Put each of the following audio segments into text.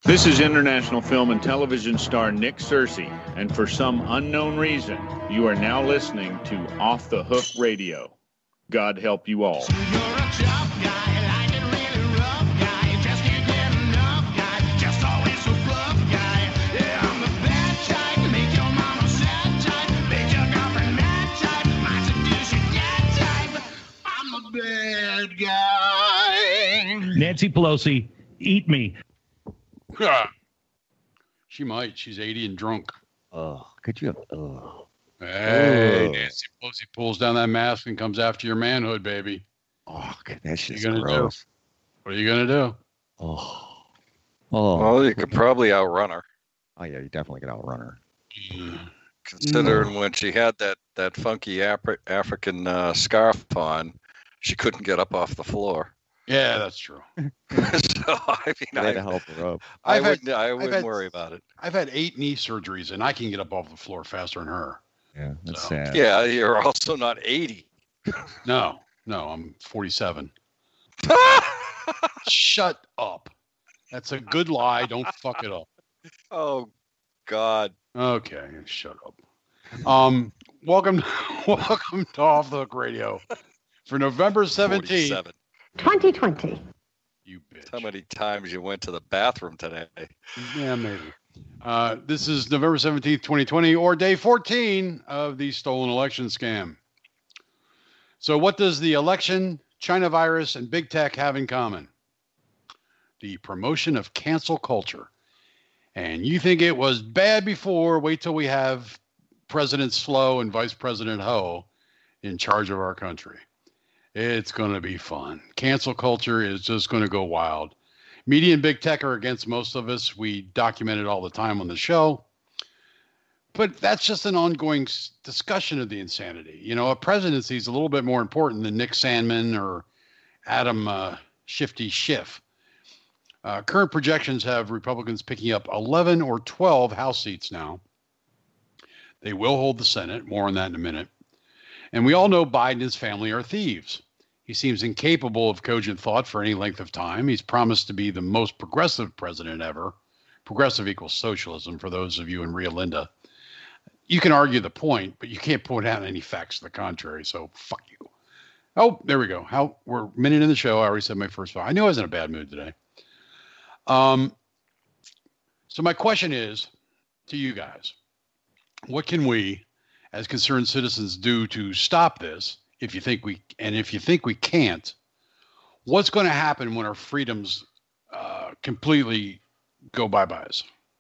This is international film and television star Nick Searcy, and for some unknown reason, you are now listening to Off the Hook Radio. God help you all. Bad guy. Nancy Pelosi, eat me. She might. She's 80 and drunk. Oh, could you have? Oh. Hey, Nancy Pelosi pulls down that mask and comes after your manhood, baby. Oh, that shit's gross. Do? What are you gonna do? Oh. Well, you could probably outrun her. Oh yeah, you definitely could outrun her. Considering when she had that funky African scarf on, she couldn't get up off the floor. Yeah, that's true. So I mean, I had to help her up. I wouldn't worry about it. I've had 8 knee surgeries, and I can get up off the floor faster than her. Yeah, that's sad. Yeah, you're also not 80. No, I'm 47. Shut up. That's a good lie. Don't fuck it up. Oh, God. Okay, shut up. Welcome to Off the Hook Radio for November 17th. 2020. You bitch. How many times you went to the bathroom today? Yeah, maybe. This is November 17th, 2020, or day 14 of the stolen election scam. So what does the election, China virus, and big tech have in common? The promotion of cancel culture. And you think it was bad before, wait till we have President Slow and Vice President Ho in charge of our country. It's going to be fun. Cancel culture is just going to go wild. Media and big tech are against most of us. We document it all the time on the show. But that's just an ongoing discussion of the insanity. You know, a presidency is a little bit more important than Nick Sandmann or Adam Shifty Schiff. Current projections have Republicans picking up 11 or 12 House seats now. They will hold the Senate. More on that in a minute. And we all know Biden and his family are thieves. He seems incapable of cogent thought for any length of time. He's promised to be the most progressive president ever. Progressive equals socialism for those of you in Rio Linda. You can argue the point, but you can't point out any facts to the contrary, so fuck you. Oh, there we go. We're a minute in the show. I already said my first thought. I knew I was in a bad mood today. So my question is to you guys, what can we as concerned citizens do to stop this? If you think we can't, what's going to happen when our freedoms completely go bye-byes?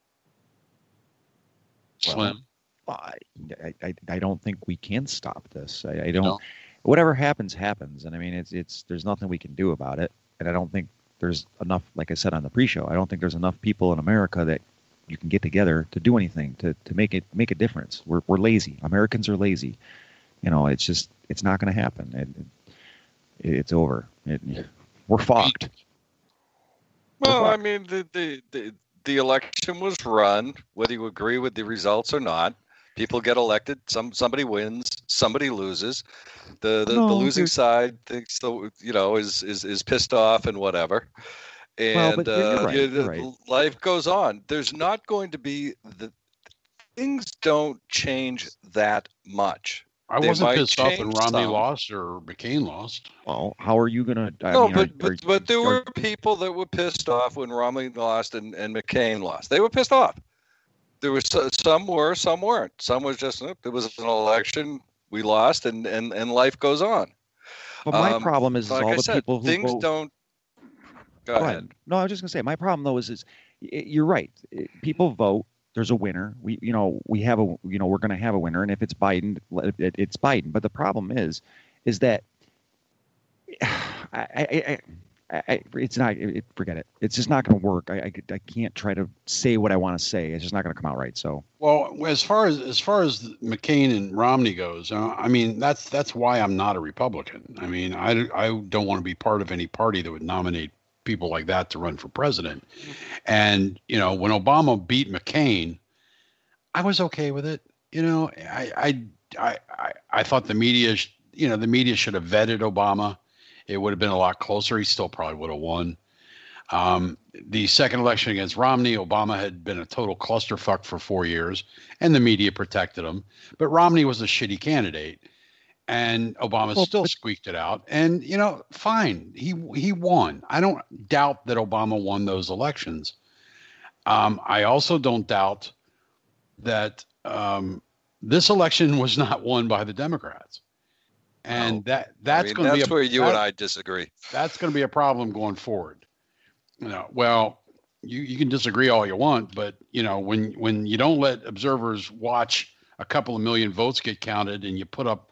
Slim? Well, I don't think we can stop this. I don't. No. Whatever happens. And I mean, it's there's nothing we can do about it. And I don't think there's enough, like I said on the pre-show, I don't think there's enough people in America that you can get together to do anything to make a difference. We're lazy. Americans are lazy. You know, it's not going to happen. It's over. We're fucked. Well, I mean, the election was run, whether you agree with the results or not. People get elected. Somebody wins. Somebody loses. The losing side thinks is pissed off and whatever. And you're right. Life goes on. There's not going to be things don't change that much. I wasn't pissed off when Romney lost or McCain lost. Well, how are you going to... But there were people that were pissed off when Romney lost and McCain lost. They were pissed off. There was some were, some weren't. Some was just, there was an election, we lost, and life goes on. But my problem is all the people who things vote... don't... Go ahead. No, I was just going to say, my problem, though, is you're right. People vote. There's a winner. We're going to have a winner, and if it's Biden, it's Biden. But the problem is that it's not. Forget it. It's just not going to work. I can't try to say what I want to say. It's just not going to come out right. So, well, as far as McCain and Romney goes, I mean that's why I'm not a Republican. I mean, I don't want to be part of any party that would nominate people like that to run for president. And, you know, when Obama beat McCain, I was okay with it. You know, I thought the media should have vetted Obama. It would have been a lot closer. He still probably would have won. the second election against Romney, Obama had been a total clusterfuck for 4 years, and the media protected him. But Romney was a shitty candidate, and Obama still squeaked it out. And fine, he won. I don't doubt that Obama won those elections. I also don't doubt that this election was not won by the Democrats. And that's going to be where you and I disagree. That's going to be a problem going forward. Well, you can disagree all you want, but when you don't let observers watch a couple of million votes get counted, and you put up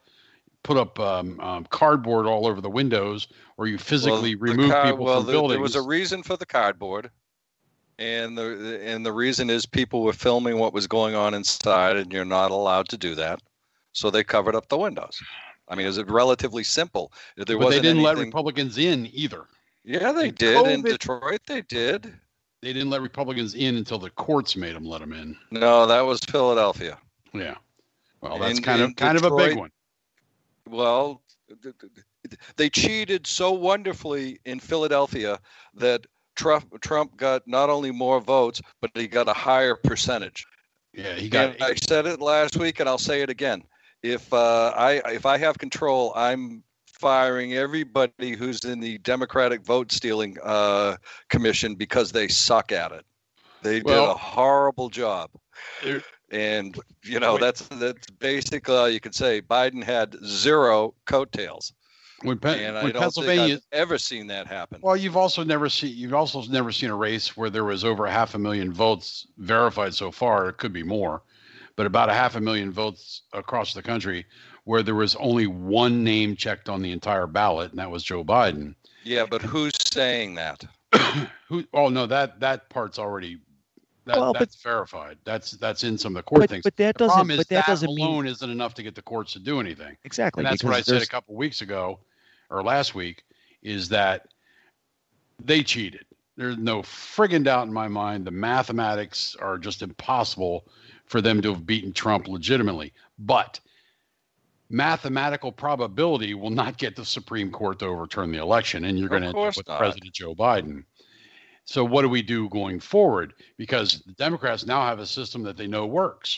cardboard all over the windows, or you physically remove people from buildings. There was a reason for the cardboard, and the reason is people were filming what was going on inside, and you're not allowed to do that, so they covered up the windows. I mean, it was relatively simple. But they didn't let Republicans in either. Yeah, they did. In Detroit, they did. They didn't let Republicans in until the courts made them let them in. No, that was Philadelphia. Yeah. Well, that's kind of a big one. Well, they cheated so wonderfully in Philadelphia that Trump got not only more votes, but he got a higher percentage. Yeah, he got. I said it last week, and I'll say it again. If I have control, I'm firing everybody who's in the Democratic vote stealing commission because they suck at it. They did a horrible job. And that's basically all you can say. Biden had zero coattails. And I don't think I've ever seen that happen. Well, you've also never seen a race where there was over 500,000 votes verified so far. It could be more. But about 500,000 votes across the country where there was only one name checked on the entire ballot, and that was Joe Biden. Yeah, but who's saying that? Oh, no, that part's already that's verified. That's in some of the court things. But that doesn't. But that alone isn't enough to get the courts to do anything. Exactly. And that's what I said a couple weeks ago, or last week, is that they cheated. There's no friggin' doubt in my mind. The mathematics are just impossible for them to have beaten Trump legitimately. But mathematical probability will not get the Supreme Court to overturn the election, and you're going to end up with President Joe Biden. So what do we do going forward? Because the Democrats now have a system that they know works.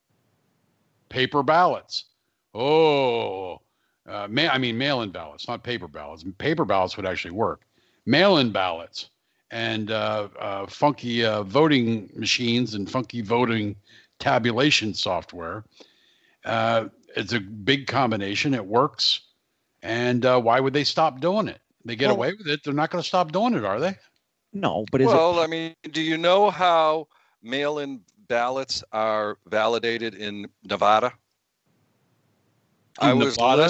Paper ballots. Mail-in ballots, not paper ballots. Paper ballots would actually work. Mail-in ballots and funky voting machines and funky voting tabulation software. It's a big combination. It works. And why would they stop doing it? They get away with it. They're not going to stop doing it, are they? No, but I mean, do you know how mail-in ballots are validated in Nevada? In Nevada.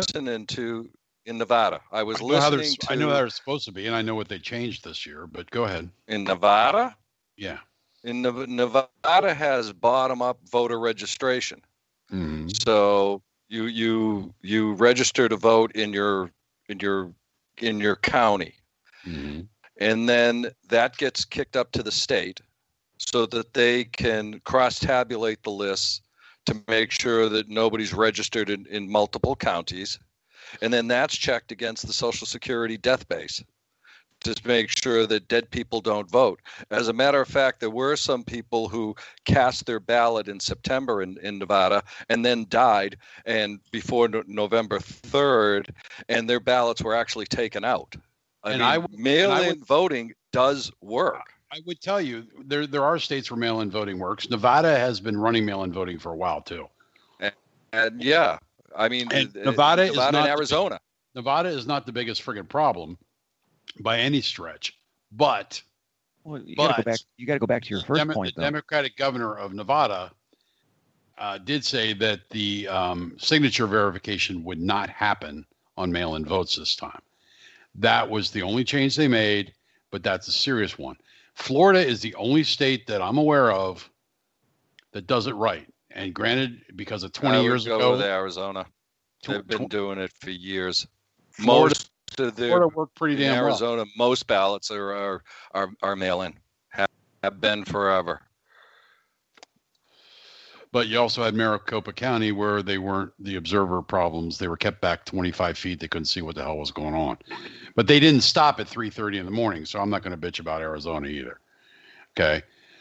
I was listening to. I know how they're supposed to be, and I know what they changed this year. But go ahead. In Nevada. Yeah. In Nevada has bottom-up voter registration. Mm-hmm. So you register to vote in your county. Mm-hmm. And then that gets kicked up to the state so that they can cross-tabulate the lists to make sure that nobody's registered in multiple counties. And then that's checked against the Social Security death base to make sure that dead people don't vote. As a matter of fact, there were some people who cast their ballot in September in Nevada and then died before November 3rd, and their ballots were actually taken out. Mail-in voting does work. I would tell you there are states where mail-in voting works. Nevada has been running mail-in voting for a while too. And yeah, I mean, Nevada is not and Arizona. Nevada is not the biggest friggin' problem by any stretch. But you got to go back to your first point. The Democratic governor of Nevada did say that the signature verification would not happen on mail-in votes this time. That was the only change they made, but that's a serious one. Florida is the only state that I'm aware of that does it right. And granted, because of 20 years ago, with Arizona, they've been doing it for years. Florida worked pretty damn well. In Arizona, most ballots are mail-in. Have been forever. But you also had Maricopa County where they weren't the observer problems. They were kept back 25 feet. They couldn't see what the hell was going on. But they didn't stop at 3:30 in the morning, so I'm not going to bitch about Arizona either. Okay.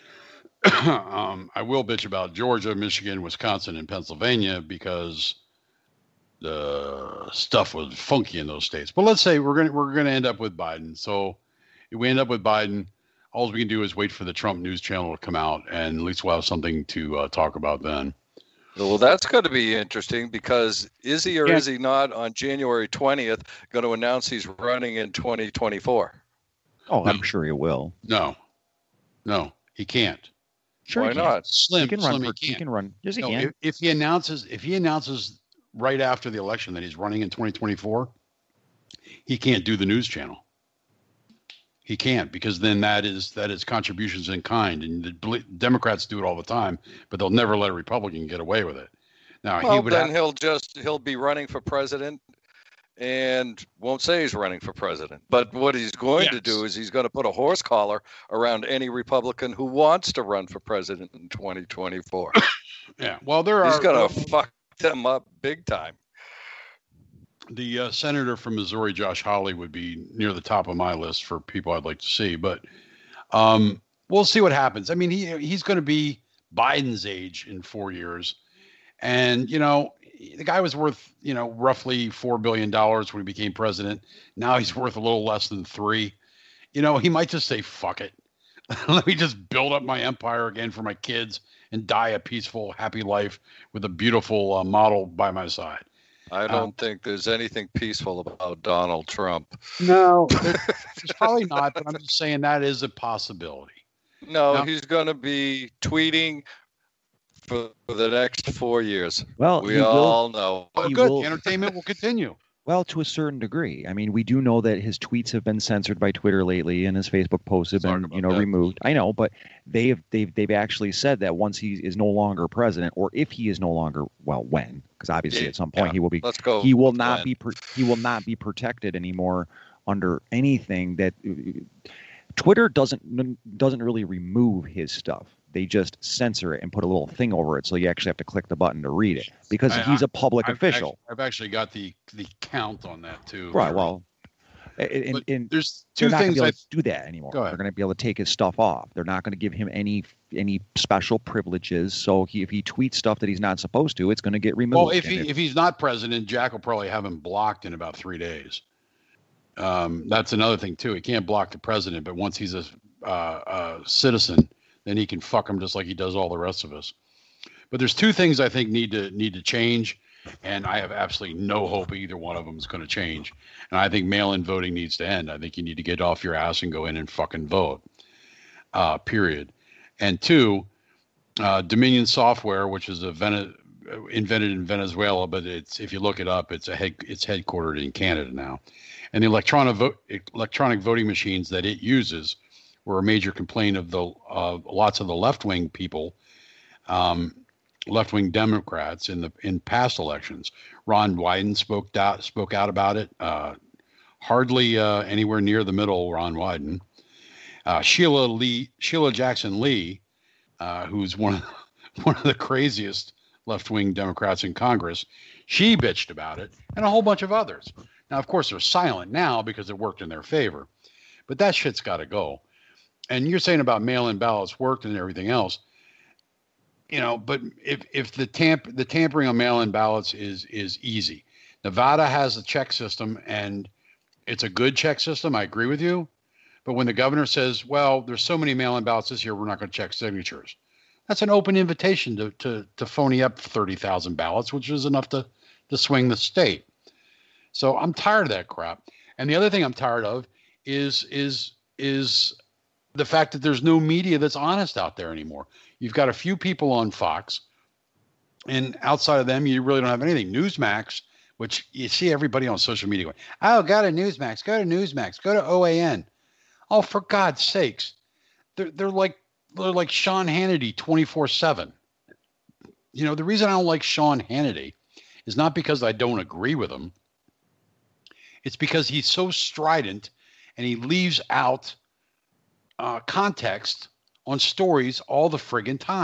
I will bitch about Georgia, Michigan, Wisconsin, and Pennsylvania because the stuff was funky in those states. But let's say we're gonna end up with Biden. So if we end up with Biden, all we can do is wait for the Trump news channel to come out, and at least we'll have something to talk about then. Well, that's going to be interesting because is he or is he not on January 20th going to announce he's running in 2024? Oh, I'm sure he will. No, he can't. Sure, Why not? Slim, He can run. Slim, He can run. Yes, he No, can. if he announces right after the election that he's running in 2024, he can't do the news channel. He can't, because then that is contributions in kind, and the Democrats do it all the time, but they'll never let a Republican get away with it. Now Well, then he'll be running for president and won't say he's running for president. But what he's going to do is he's going to put a horse collar around any Republican who wants to run for president in 2024. Yeah, well, He's going to fuck them up big time. The senator from Missouri, Josh Hawley, would be near the top of my list for people I'd like to see. But we'll see what happens. I mean, he's going to be Biden's age in 4 years. And, the guy was worth, roughly $4 billion when he became president. Now he's worth a little less than $3 billion. He might just say, fuck it. Let me just build up my empire again for my kids and die a peaceful, happy life with a beautiful model by my side. I don't think there's anything peaceful about Donald Trump. No, there's probably not, but I'm just saying that is a possibility. No, he's going to be tweeting for the next 4 years. Well, we all know. Oh, good. Entertainment will continue. Well, to a certain degree. I mean, we do know that his tweets have been censored by Twitter lately, and his Facebook posts have been, removed. I know, but they've actually said that once he is no longer president, or if he is no longer, when, because obviously at some point he will be. Let's go. He will not be protected anymore under anything that Twitter doesn't really remove his stuff. They just censor it and put a little thing over it, so you actually have to click the button to read it because he's a public official. I've actually got the count on that too. Right. Well, and there's two things I do that anymore. They're going to be able to take his stuff off. They're not going to give him any special privileges. So if he tweets stuff that he's not supposed to, it's going to get removed. Well, if he's not president, Jack will probably have him blocked in about 3 days. That's another thing too. He can't block the president, but once he's a citizen, then he can fuck him just like he does all the rest of us. But there's two things I think need to change, and I have absolutely no hope either one of them is going to change. And I think mail-in voting needs to end. I think you need to get off your ass and go in and fucking vote. Period. And two, Dominion Software, which is invented in Venezuela, but if you look it up, it's headquartered in Canada now. And the electronic voting machines that it uses were a major complaint of lots of the left-wing people, left-wing Democrats in past elections. Ron Wyden spoke out about it. Hardly anywhere near the middle, Ron Wyden. Sheila Jackson Lee, who's one of the craziest left-wing Democrats in Congress, she bitched about it, and a whole bunch of others. Now, of course, they're silent now because it worked in their favor, but that shit's got to go. And you're saying about mail-in ballots worked and everything else, but if the tampering on mail-in ballots is easy. Nevada has a check system, and it's a good check system. I agree with you. But when the governor says, well, there's so many mail-in ballots this year, we're not going to check signatures. That's an open invitation to phony up 30,000 ballots, which is enough to swing the state. So I'm tired of that crap. And the other thing I'm tired of is the fact that there's no media that's honest out there anymore. You've got a few people on Fox, and outside of them, you really don't have anything. Newsmax, which you see everybody on social media going, oh, go to Newsmax, go to OAN. Oh, for God's sakes. They're like Sean Hannity 24/7. The reason I don't like Sean Hannity is not because I don't agree with him. It's because he's so strident and he leaves out context on stories all the friggin' time.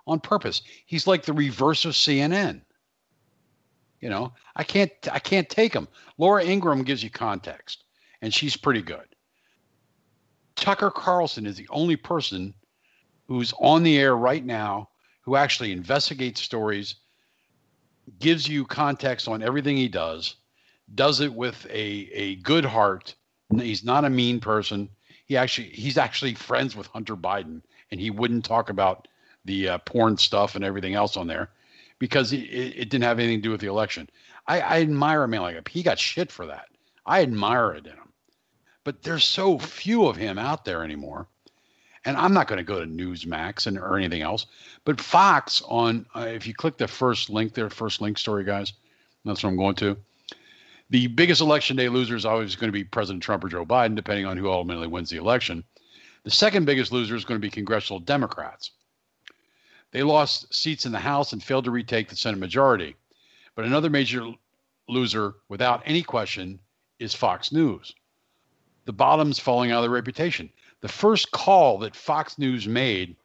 on purpose. He's like the reverse of CNN. You know, I can't take him. Laura Ingraham gives you context, and she's pretty good. Tucker Carlson is the only person who's on the air right now who actually investigates stories, gives you context on everything he does it with a good heart. He's not a mean person. He's actually friends with Hunter Biden, and he wouldn't talk about the porn stuff and everything else on there because it didn't have anything to do with the election. I admire a man like him. He got shit for that. I admire it in him. But there's so few of him out there anymore. And I'm not going to go to Newsmax or anything else. But Fox on, if you click the first link there, first link story, guys, that's what I'm going to. The biggest election day loser is always going to be President Trump or Joe Biden, depending on who ultimately wins the election. The second biggest loser is going to be congressional Democrats. They lost seats in the House and failed to retake the Senate majority. But another major loser, without any question, is Fox News. The bottom's falling out of their reputation. The first call that Fox News made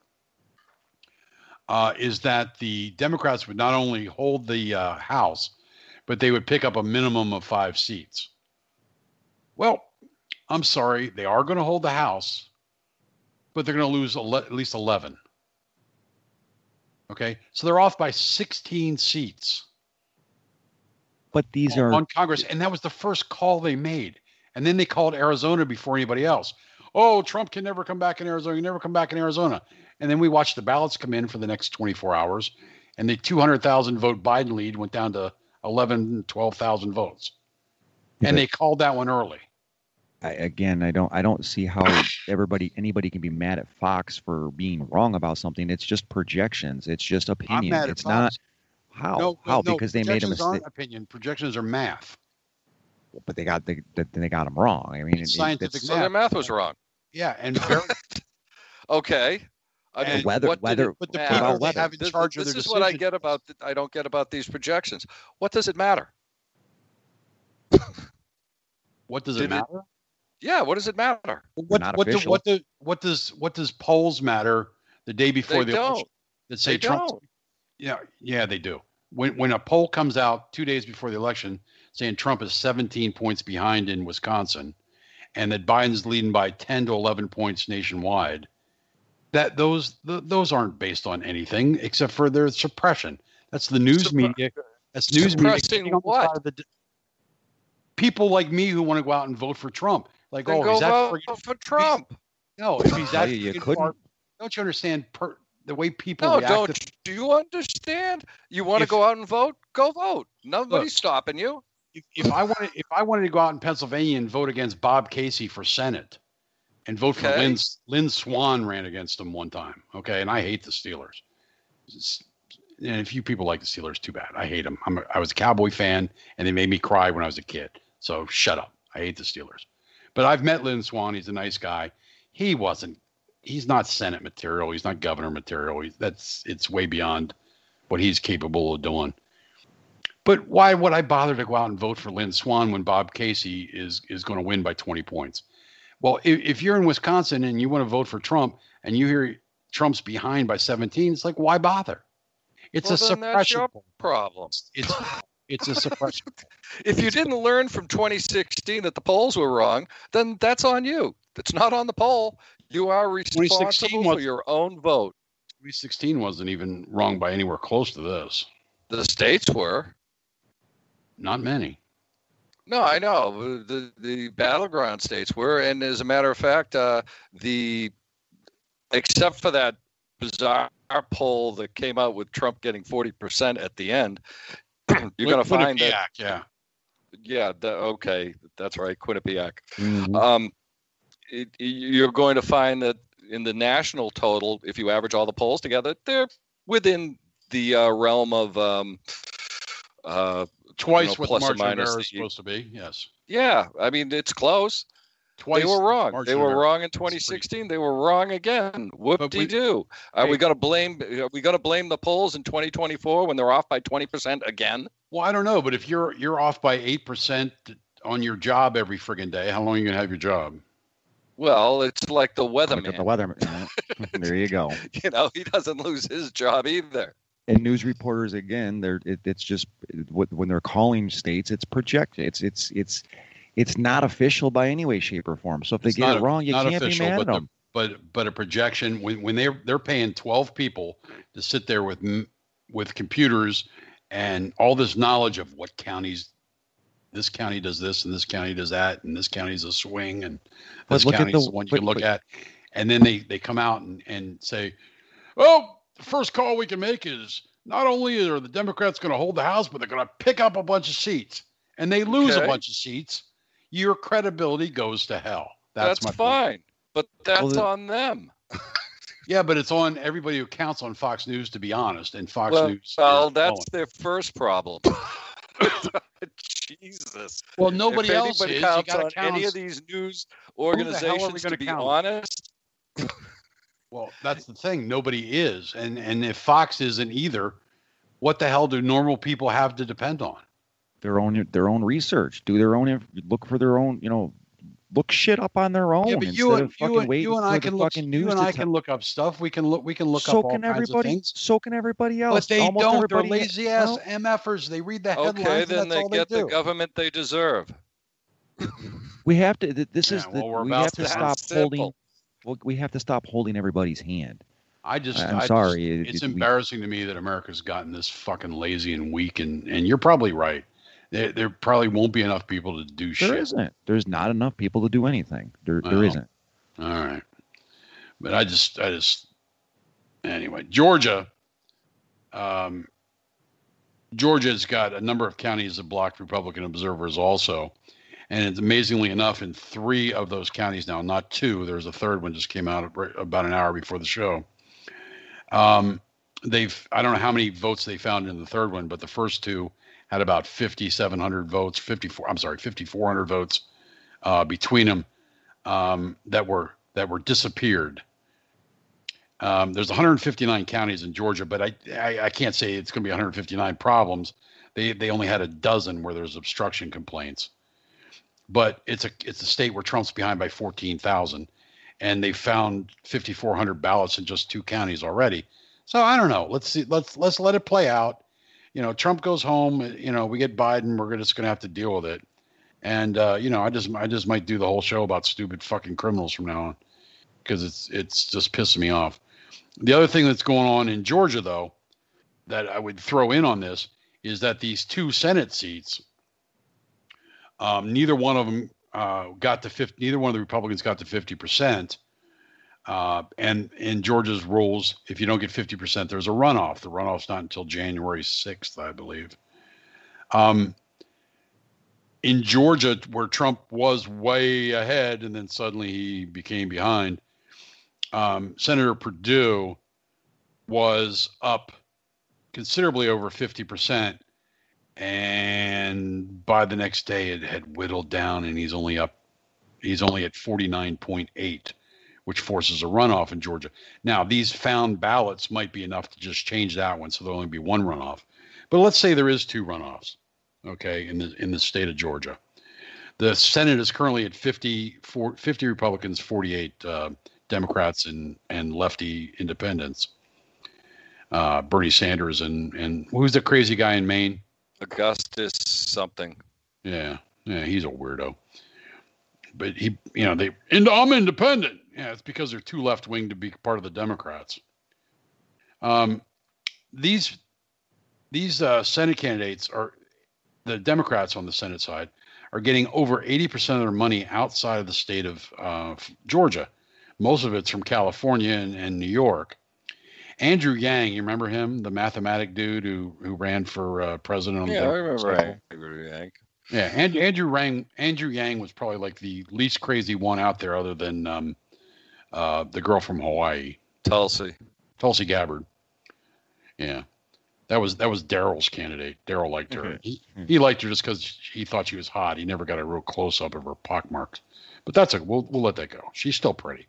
is that the Democrats would not only hold the House, but they would pick up a minimum of 5 seats. Well, I'm sorry, they are going to hold the House, but they're going to lose at least 11. Okay, so they're off by 16 seats. But these are on Congress, and that was the first call they made. And then they called Arizona before anybody else. Oh, Trump can never come back in Arizona. He never come back in Arizona. And then we watched the ballots come in for the next 24 hours, and the 200,000 vote Biden lead went down to 11, 12,000 votes. And they called that one early. I don't see how anybody can be mad at Fox for being wrong about something. It's just projections. It's just opinion. I'm mad at it's Fox. not No, because they made a projections aren't mistake. opinion. Projections are math. But they got them wrong. I mean, It's scientific So their math was wrong. Yeah, and very, Okay. I And mean, weather- what did weather- it but the matter? people they weather. have in charge of This their is what I decisions. get about. I don't get about these projections. What does it matter? What does it Did it- matter? Yeah, what does it matter? not official. What does polls matter the day before They the don't. election that say They Trump? don't. Yeah, they do. When a poll comes out 2 days before the election saying Trump is 17 points behind in Wisconsin, and that Biden's leading by 10 to 11 points nationwide, that those aren't based on anything except for their suppression. That's the news media. That's news media. Suppressing getting on the what? side of the people like me who want to go out and vote for Trump. Like, Then oh, go is that vote for Trump. No, if he's that you freaking couldn't. far, don't you understand the way people No, react? don't. Do you understand? You want to If- go out and vote? Go vote. Nobody's Look. stopping you. If I wanted to go out in Pennsylvania and vote against Bob Casey for Senate, and vote for Okay. Lynn Swan ran against him one time. Okay, and I hate the Steelers. And if you people like the Steelers, too bad. I hate them. I was a Cowboy fan, and they made me cry when I was a kid. So shut up. I hate the Steelers. But I've met Lynn Swan. He's a nice guy. He's not Senate material. He's not governor material. It's way beyond what he's capable of doing. But why would I bother to go out and vote for Lynn Swan when Bob Casey is going to win by 20 points? Well, if you're in Wisconsin and you want to vote for Trump and you hear Trump's behind by 17, it's like, why bother? It's Well, a then that's suppression. your poll. problem. It's a suppression. poll. If you didn't learn from 2016 that the polls were wrong, then that's on you. It's not on the poll. You are 2016 responsible for was- your own vote. 2016 wasn't even wrong by anywhere close to this. The states were. Not many. No, I know. The battleground states were. And as a matter of fact, except for that bizarre poll that came out with Trump getting 40% at the end, you're going to find that. Yeah. Yeah, okay. That's right. Quinnipiac. Mhm. You're going to find that in the national total, if you average all the polls together, they're within the realm of Twice know, what the plus or margin of minus error is the- supposed to be. Yes. yeah. I mean, it's close. Twice They were the wrong. margin They of were error. wrong in 2016. They were wrong again. Whoop-de-doo. Are we Hey. going to blame? Are we going to blame the polls in 2024 when they're off by 20% again? Well, I don't know, but if you're off by 8% on your job every friggin' day, how long are you gonna have your job? Well, it's like the Look at the weatherman. weatherman. There you go. He doesn't lose his job either. And news reporters again, it's just when they're calling states, it's projected. It's not official by any way, shape, or form. So if they get it wrong, you can't be mad at them. But a projection when they're paying 12 people to sit there with computers and all this knowledge of what counties. This county does this, and this county does that, and this county's a swing, and this county's the one you can look at. And then they come out and say, well, the first call we can make is not only are the Democrats going to hold the House, but they're going to pick up a bunch of seats. And they lose a bunch of seats. Your credibility goes to hell. That's fine. But that's on them. Yeah, but it's on everybody who counts on Fox News, to be honest. And Fox News. Well, that's their first problem. Jesus. Well, nobody else is. Counts on any of these news organizations to be honest. Well, that's the thing. Nobody is. And if Fox isn't either, what the hell do normal people have to depend on? Their own research. Do their own, look for their own, look shit up on their own. Yeah, but you and I can look up stuff. We can look up all kinds of things. So can everybody else. But they don't. They're lazy ass MFers. They read the headlines. Okay, then they get the government they deserve. We have to. We have to stop holding everybody's hand. I'm sorry. It's embarrassing to me that America's gotten this fucking lazy and weak, and you're probably right. There probably won't be enough people to do shit. There isn't. There's not enough people to do anything. There isn't. All right. But I just anyway, Georgia's got a number of counties that blocked Republican observers also. And it's amazingly enough, in 3 of those counties now, not 2, there's a third one just came out about an hour before the show. I don't know how many votes they found in the third one, but the first 2 had about 5,400 votes between them that were disappeared. There's 159 counties in Georgia, but I can't say it's going to be 159 problems. They only had a dozen where there's obstruction complaints. But it's a state where Trump's behind by 14,000, and they found 5,400 ballots in just 2 counties already. So I don't know. Let's see. Let's let it play out. Trump goes home. We get Biden. We're just going to have to deal with it. And I just might do the whole show about stupid fucking criminals from now on, because it's just pissing me off. The other thing that's going on in Georgia, though, that I would throw in on this is that these 2 Senate seats, neither one of them got to 50. Neither one of the Republicans got to 50%. And in Georgia's rules, if you don't get 50%, there's a runoff. The runoff's not until January 6th, I believe. In Georgia, where Trump was way ahead and then suddenly he became behind, Senator Perdue was up considerably over 50%. And by the next day, it had whittled down, and he's only at 49.8, which forces a runoff in Georgia. Now, these found ballots might be enough to just change that one, so there'll only be 1 runoff. But let's say there is 2 runoffs, okay, in the state of Georgia. The Senate is currently at 50 Republicans, 48 Democrats, and lefty independents. Bernie Sanders and who's the crazy guy in Maine? Augustus something. Yeah, he's a weirdo. But I'm independent. Yeah, it's because they're too left wing to be part of the Democrats. These Senate candidates are the Democrats on the Senate side are getting over 80% of their money outside of the state of Georgia. Most of it's from California and New York. Andrew Yang, you remember him, the mathematic dude who ran for president? Yeah, I remember Andrew Yang. Yeah, Andrew Yang was probably like the least crazy one out there, other than the girl from Hawaii, Tulsi Gabbard. Yeah, that was Daryl's candidate. Daryl liked her. He liked her just because he thought she was hot. He never got a real close up of her pockmarks, but that's we'll let that go. She's still pretty.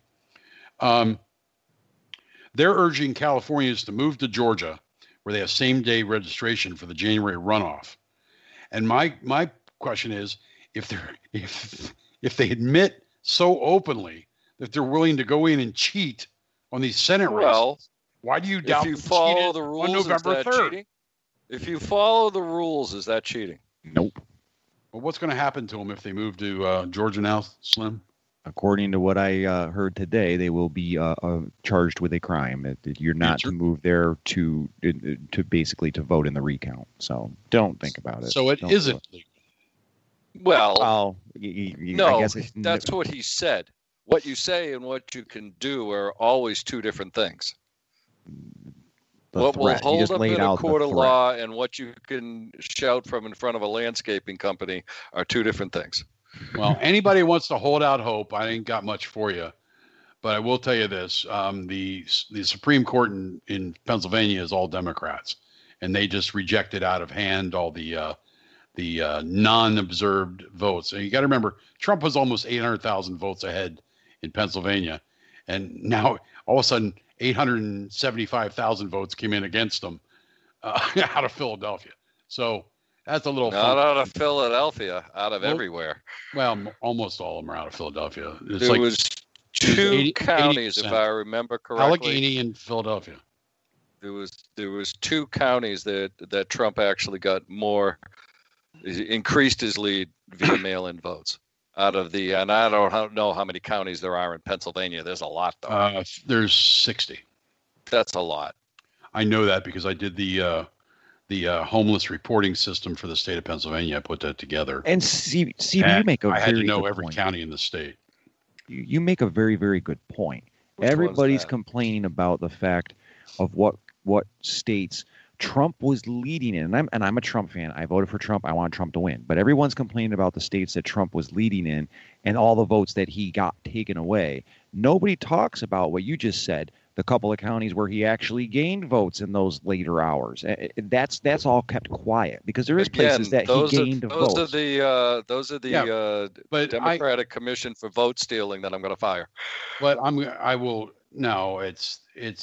They're urging Californians to move to Georgia, where they have same-day registration for the January runoff. And my question is, if they admit so openly if they're willing to go in and cheat on these Senate races, Well, why do you doubt if you they follow cheated the on rules, is November that 3rd? cheating? If you follow the rules, is that cheating? Nope. Well, what's going to happen to them if they move to Georgia now, Slim? According to what I heard today, they will be charged with a crime. You're not to move there to basically to vote in the recount. So don't think about it. So it Don't do isn't legal. Well, Well, no, I guess that's what he said. What you say and what you can do are always two different things. the What will threat. He hold just up laid in a out the court of threat. law and what you can shout from in front of a landscaping company are two different things. Well, anybody wants to hold out hope, I ain't got much for you. But I will tell you this: the Supreme Court in Pennsylvania is all Democrats, and they just rejected out of hand all the non-observed votes. And you got to remember, Trump was almost 800,000 votes ahead in Pennsylvania, and now all of a sudden 875,000 votes came in against him out of Philadelphia. So that's a little Not fun. out of Philadelphia, out of Well, everywhere. Well, almost all of them are out of Philadelphia. It's There like was two 80 counties, if 80%. I remember correctly. Allegheny and Philadelphia. There was two counties that Trump actually got more, increased his lead via mail-in votes. Out of the, and I don't know how many counties there are in Pennsylvania. There's a lot, though. There's 60. That's a lot. I know that because I did the homeless reporting system for the state of Pennsylvania. I put that together. And CB, you And make a I had to very know good every point. county in the state. You make a very, very good point. Which one's Everybody's that? complaining about the fact of what states Trump was leading in. And I'm a Trump fan. I voted for Trump. I want Trump to win. But everyone's complaining about the states that Trump was leading in and all the votes that he got taken away. Nobody talks about what you just said, the couple of counties where he actually gained votes in those later hours. That's all kept quiet because there is places that he gained votes. Those are the Yeah, but Democratic Commission for Vote Stealing that I'm going to fire. But I will. No, it's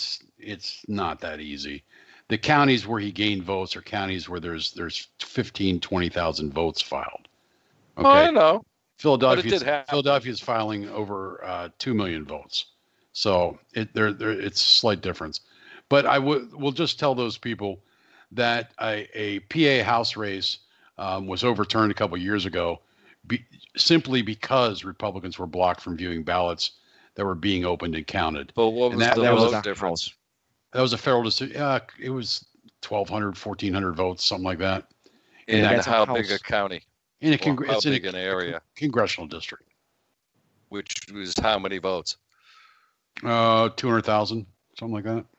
not that easy. The counties where he gained votes are counties where there's 15, 20,000 votes filed. Okay. Oh, I know. Philadelphia's filing over 2 million votes. So it's a slight difference. But we'll just tell those people that a PA House race was overturned a couple of years ago simply because Republicans were blocked from viewing ballots that were being opened and counted. But what was And the that was vote a difference? That was a federal decision. It was 1,200, 1,400 votes, something like that. And that's a how house. big a county? In a Or how it's in big an area? congressional district. Which was how many votes? 200,000, something like that.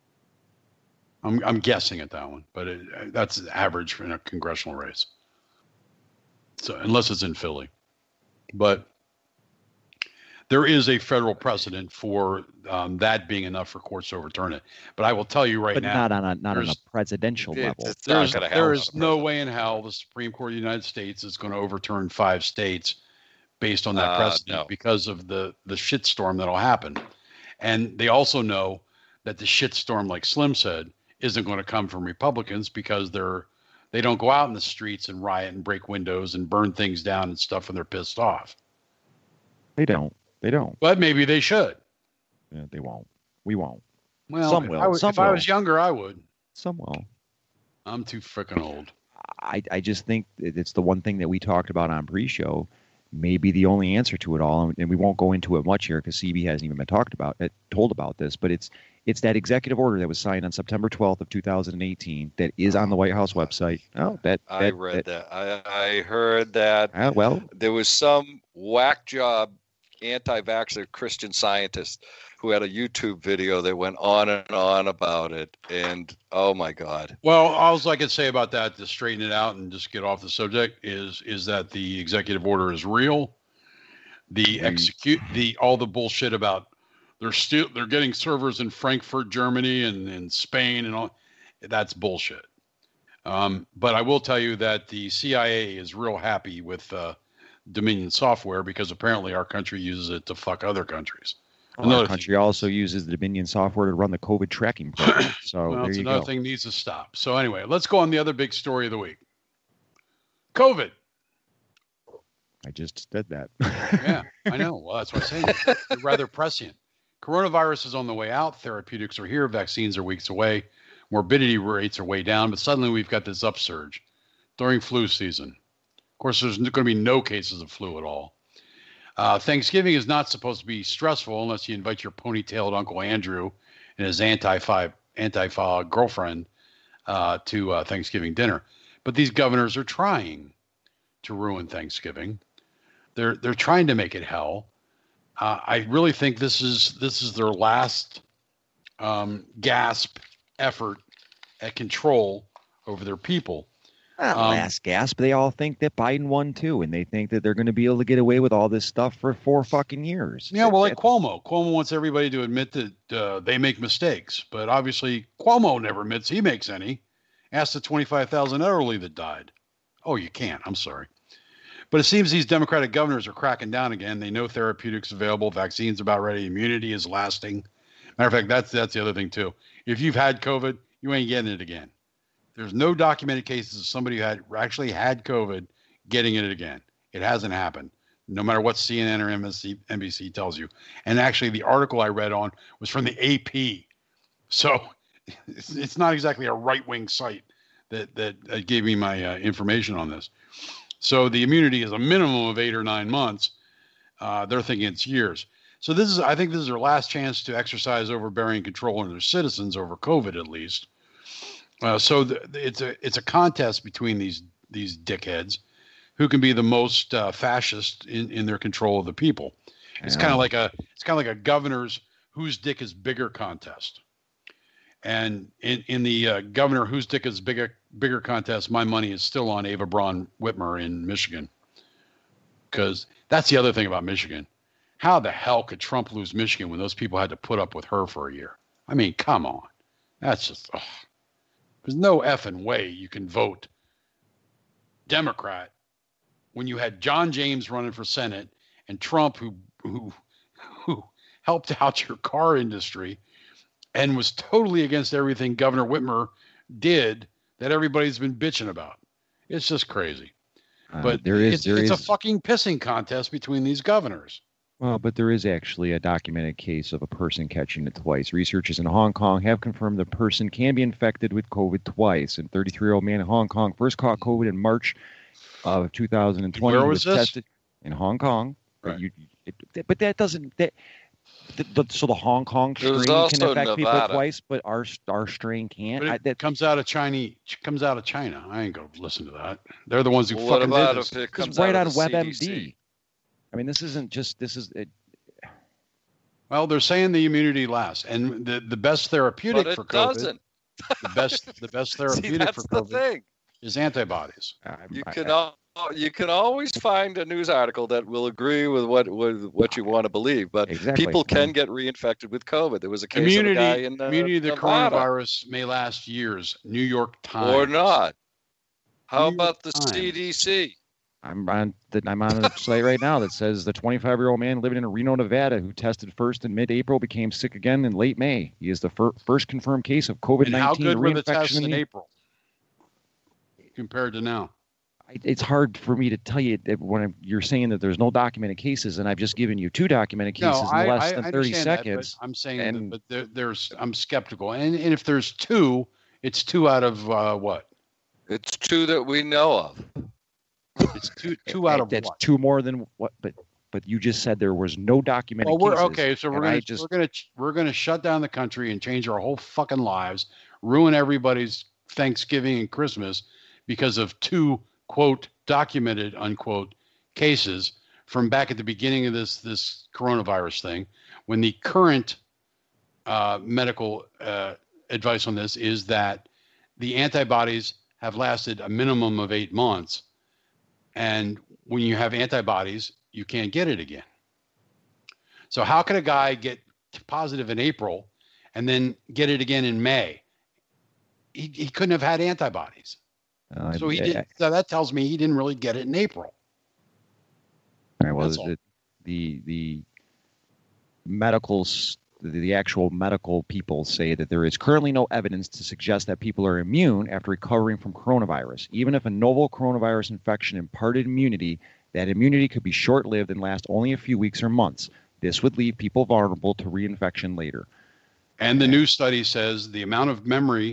I'm guessing at that one, but that's average for a congressional race. So unless it's in Philly, but there is a federal precedent for that being enough for courts to overturn it. But I will tell you right but now, not on a presidential level. It's not gonna there happen. is no way in hell the Supreme Court of the United States is going to overturn 5 states based on that precedent no. because of the shitstorm that'll happen. And they also know that the shitstorm, like Slim said, isn't going to come from Republicans because they don't go out in the streets and riot and break windows and burn things down and stuff when they're pissed off. They don't. But maybe they should. Yeah, they won't. We won't. Well, Some will. if I was younger, I would. Some will. I'm too freaking old. I just think it's the one thing that we talked about on pre-show, maybe the only answer to it all, and we won't go into it much here because CB hasn't even been told about this, but it's that executive order that was signed on September 12th of 2018 that is on the White House website. I read that. I heard that. Well, There was some whack job anti-vaxxer Christian scientist who had a YouTube video that went on and on about it, and oh my God. Well, all I can say about that, to straighten it out and just get off the subject, is that the executive order is real. All the bullshit about they're getting servers in Frankfurt, Germany, and in Spain, and all that's bullshit. But I will tell you that the CIA is real happy with Dominion software because apparently our country uses it to fuck other countries. our country also uses the Dominion software to run the COVID tracking program. So Well, there it's you another go. thing needs to stop. So anyway, let's go on the other big story of the week. COVID. I just said that. Yeah, I know. Well, that's what I'm saying. They're rather prescient. Coronavirus is on the way out. Therapeutics are here. Vaccines are weeks away. Morbidity rates are way down. But suddenly we've got this upsurge during flu season. Of course, there's going to be no cases of flu at all. Thanksgiving is not supposed to be stressful unless you invite your ponytailed Uncle Andrew and his anti-fa girlfriend to Thanksgiving dinner. But these governors are trying to ruin Thanksgiving. They're trying to make it hell. I really think this is their last gasp effort at control over their people. Last gasp. They all think that Biden won too, and they think that they're going to be able to get away with all this stuff for 4 fucking years. Yeah, well, like Cuomo. Cuomo wants everybody to admit that they make mistakes, but obviously Cuomo never admits he makes any. Ask the 25,000 elderly that died. Oh, you can't. I'm sorry. But it seems these Democratic governors are cracking down again. They know therapeutics available, vaccines about ready, immunity is lasting. Matter of fact, that's the other thing too. If you've had COVID, you ain't getting it again. There's no documented cases of somebody who actually had COVID getting it again. It hasn't happened, no matter what CNN or NBC tells you. And actually, the article I read on was from the AP. So it's not exactly a right-wing site that gave me my information on this. So the immunity is a minimum of 8 or 9 months. They're thinking it's years. So I think this is their last chance to exercise overbearing control on their citizens over COVID, at least. So it's a contest between these dickheads who can be the most fascist in their control of the people. It's kind of like a governor's whose dick is bigger contest. And in the governor whose dick is bigger contest, my money is still on Ava Braun Whitmer in Michigan. Because that's the other thing about Michigan. How the hell could Trump lose Michigan when those people had to put up with her for a year? I mean, come on. That's just, there's no effing way you can vote Democrat when you had John James running for Senate and Trump who helped out your car industry and was totally against everything Governor Whitmer did that everybody's been bitching about. It's just crazy. But it's a fucking pissing contest between these governors. Well, but there is actually a documented case of a person catching it twice. Researchers in Hong Kong have confirmed the person can be infected with COVID twice. A 33-year-old man in Hong Kong first caught COVID in March of 2020. Where was this? Tested in Hong Kong. Right. But that doesn't... So the Hong Kong strain can affect people twice, but our strain can't. But it comes out of China. I ain't gonna listen to that. They're the ones who fucking did this. It comes right out on of the WebMD. CDC. I mean, this isn't just. This is. Well, they're saying the immunity lasts, and the best therapeutic for COVID. Doesn't. The best therapeutic for COVID is antibodies. You can always find a news article that will agree with what you want to believe, but people can get reinfected with COVID. There was a case of a guy in immunity to coronavirus may last years. New York Times or not. How about the CDC? I'm on a site right now that says the 25-year-old man living in Reno, Nevada, who tested first in mid-April, became sick again in late May. He is the first confirmed case of COVID-19 and how good were the reinfection tests in April compared to now? It's hard for me to tell you that when you're saying that there's no documented cases, and I've just given you 2 documented cases in less than 30 seconds. I'm saying I'm skeptical. And if there's 2, it's 2 out of what? It's 2 that we know of. It's two out of that's what? 2 more than what? But you just said there was no documented cases. Okay. So we're gonna shut down the country and change our whole fucking lives, ruin everybody's Thanksgiving and Christmas because of 2 quote documented unquote cases from back at the beginning of this coronavirus thing, when the current medical advice on this is that the antibodies have lasted a minimum of 8 months. And when you have antibodies, you can't get it again. So how can a guy get positive in April and then get it again in May? He couldn't have had antibodies. So he did. So that tells me he didn't really get it in April. All right. Well, the medicals, the actual medical people say that there is currently no evidence to suggest that people are immune after recovering from coronavirus. Even if a novel coronavirus infection imparted immunity, That immunity could be short-lived and last only a few weeks or months. This would leave people vulnerable to reinfection later. And the new study says the amount of memory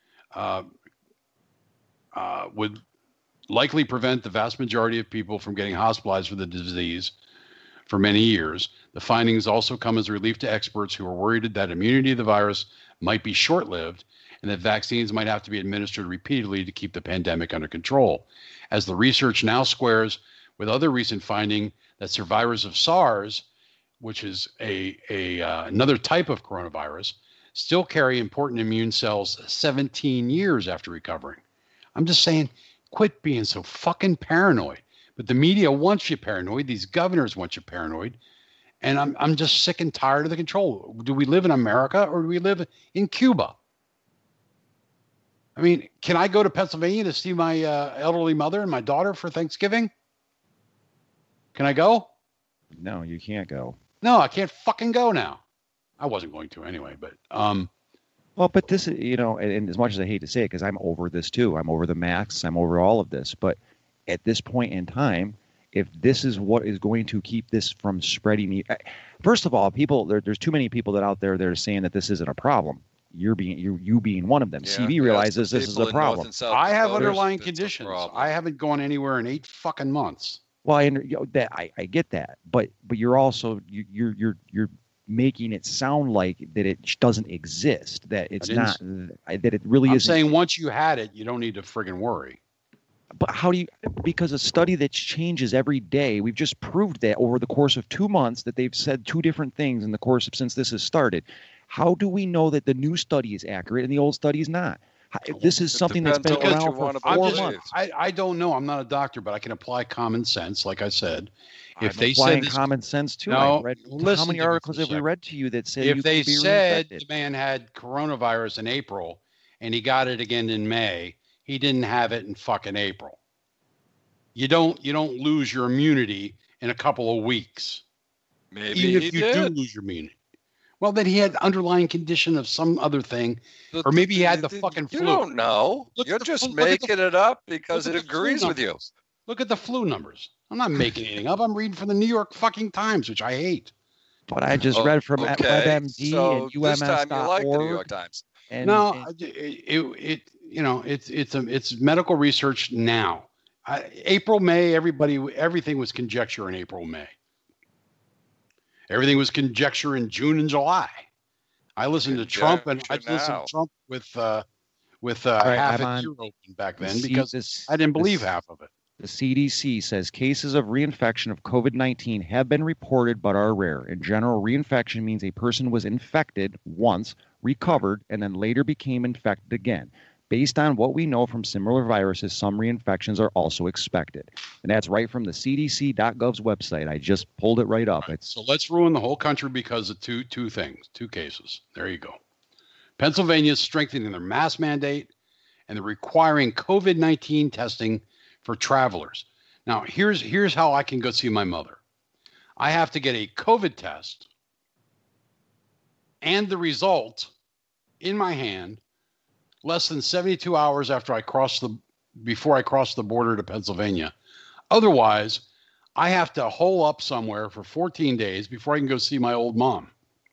would likely prevent the vast majority of people from getting hospitalized for the disease for many years. The findings also come as relief to experts who are worried that immunity to the virus might be short-lived and that vaccines might have to be administered repeatedly to keep the pandemic under control. As the research now squares with other recent finding that survivors of SARS, which is another type of coronavirus, still carry important immune cells 17 years after recovering. I'm just saying, quit being so fucking paranoid. But the media wants you paranoid. These governors want you paranoid. And I'm just sick and tired of the control. Do we live in America or do we live in Cuba? I mean, can I go to Pennsylvania to see my elderly mother and my daughter for Thanksgiving? Can I go? No, you can't go. No, I can't fucking go now. I wasn't going to anyway, but well, but this is, and as much as I hate to say it, because I'm over this too. I'm over the masks. I'm over all of this. But at this point in time, if this is what is going to keep this from spreading, first of all, there's too many people that out there that are saying that this isn't a problem. You being one of them. Yeah, CV realizes this is a problem. I have underlying conditions. I haven't gone anywhere in 8 fucking months. Well, I get that, but you're also you're making it sound like that it doesn't exist, that it's not, that it really is. I'm saying once you had it, you don't need to friggin' worry. But how do you? Because a study that changes every day, we've just proved that over the course of 2 months that they've said 2 different things in the course of since this has started. How do we know that the new study is accurate and the old study is not? This is something that's been around for 4 months. I don't know. I'm not a doctor, but I can apply common sense. Like I said, if they said common sense too, no, how many articles have we read to you that say if they said the man had coronavirus in April and he got it again in May, he didn't have it in fucking April. You don't lose your immunity in a couple of weeks. Maybe even if you do lose your immunity. Well, then he had underlying condition of some other thing, or maybe he had the fucking flu. You don't know. You're just making it up because it agrees with you. Look at the flu numbers. I'm not making anything up. I'm reading from the New York fucking Times, which I hate. But I just read from WebMD so and UMS.org. This time you like the New York Times. It's medical research now. April, May, everything was conjecture in April, May. Everything was conjecture in June and July. I listened to Trump, and I listened to Trump with half a year open back then because I didn't believe half of it. The CDC says cases of reinfection of COVID-19 have been reported but are rare. In general, reinfection means a person was infected once, recovered, and then later became infected again. Based on what we know from similar viruses, some reinfections are also expected. And that's right from the CDC.gov's website. I just pulled it right up. Right. So let's ruin the whole country because of two cases. There you go. Pennsylvania is strengthening their mask mandate and they're requiring COVID-19 testing for travelers. Now, here's how I can go see my mother. I have to get a COVID test and the result in my hand less than 72 hours before I cross the border to Pennsylvania. Otherwise, I have to hole up somewhere for 14 days before I can go see my old mom.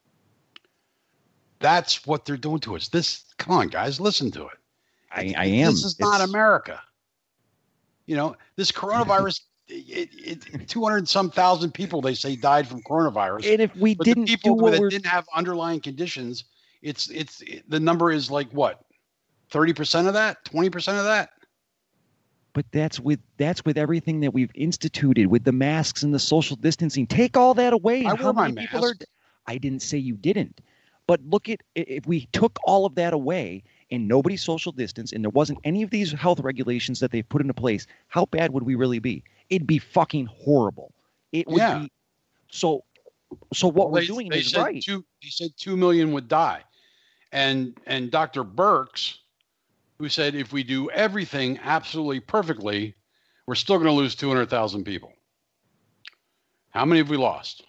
That's what they're doing to us. Come on, guys, listen to it. I am. This is not America. This coronavirus, 200 and some thousand people, they say, died from coronavirus. And if we didn't the people that didn't have underlying conditions, the number is like what? 30% of that? 20% of that? But that's with everything that we've instituted with the masks and the social distancing. Take all that away. I wear my mask. I didn't say you didn't. But look at if we took all of that away and nobody social distance and there wasn't any of these health regulations that they've put into place, how bad would we really be? It'd be fucking horrible. It would be. So what we're doing is right. They said 2 million would die. And Dr. Birx, who said if we do everything absolutely perfectly, we're still going to lose 200,000 people. How many have we lost?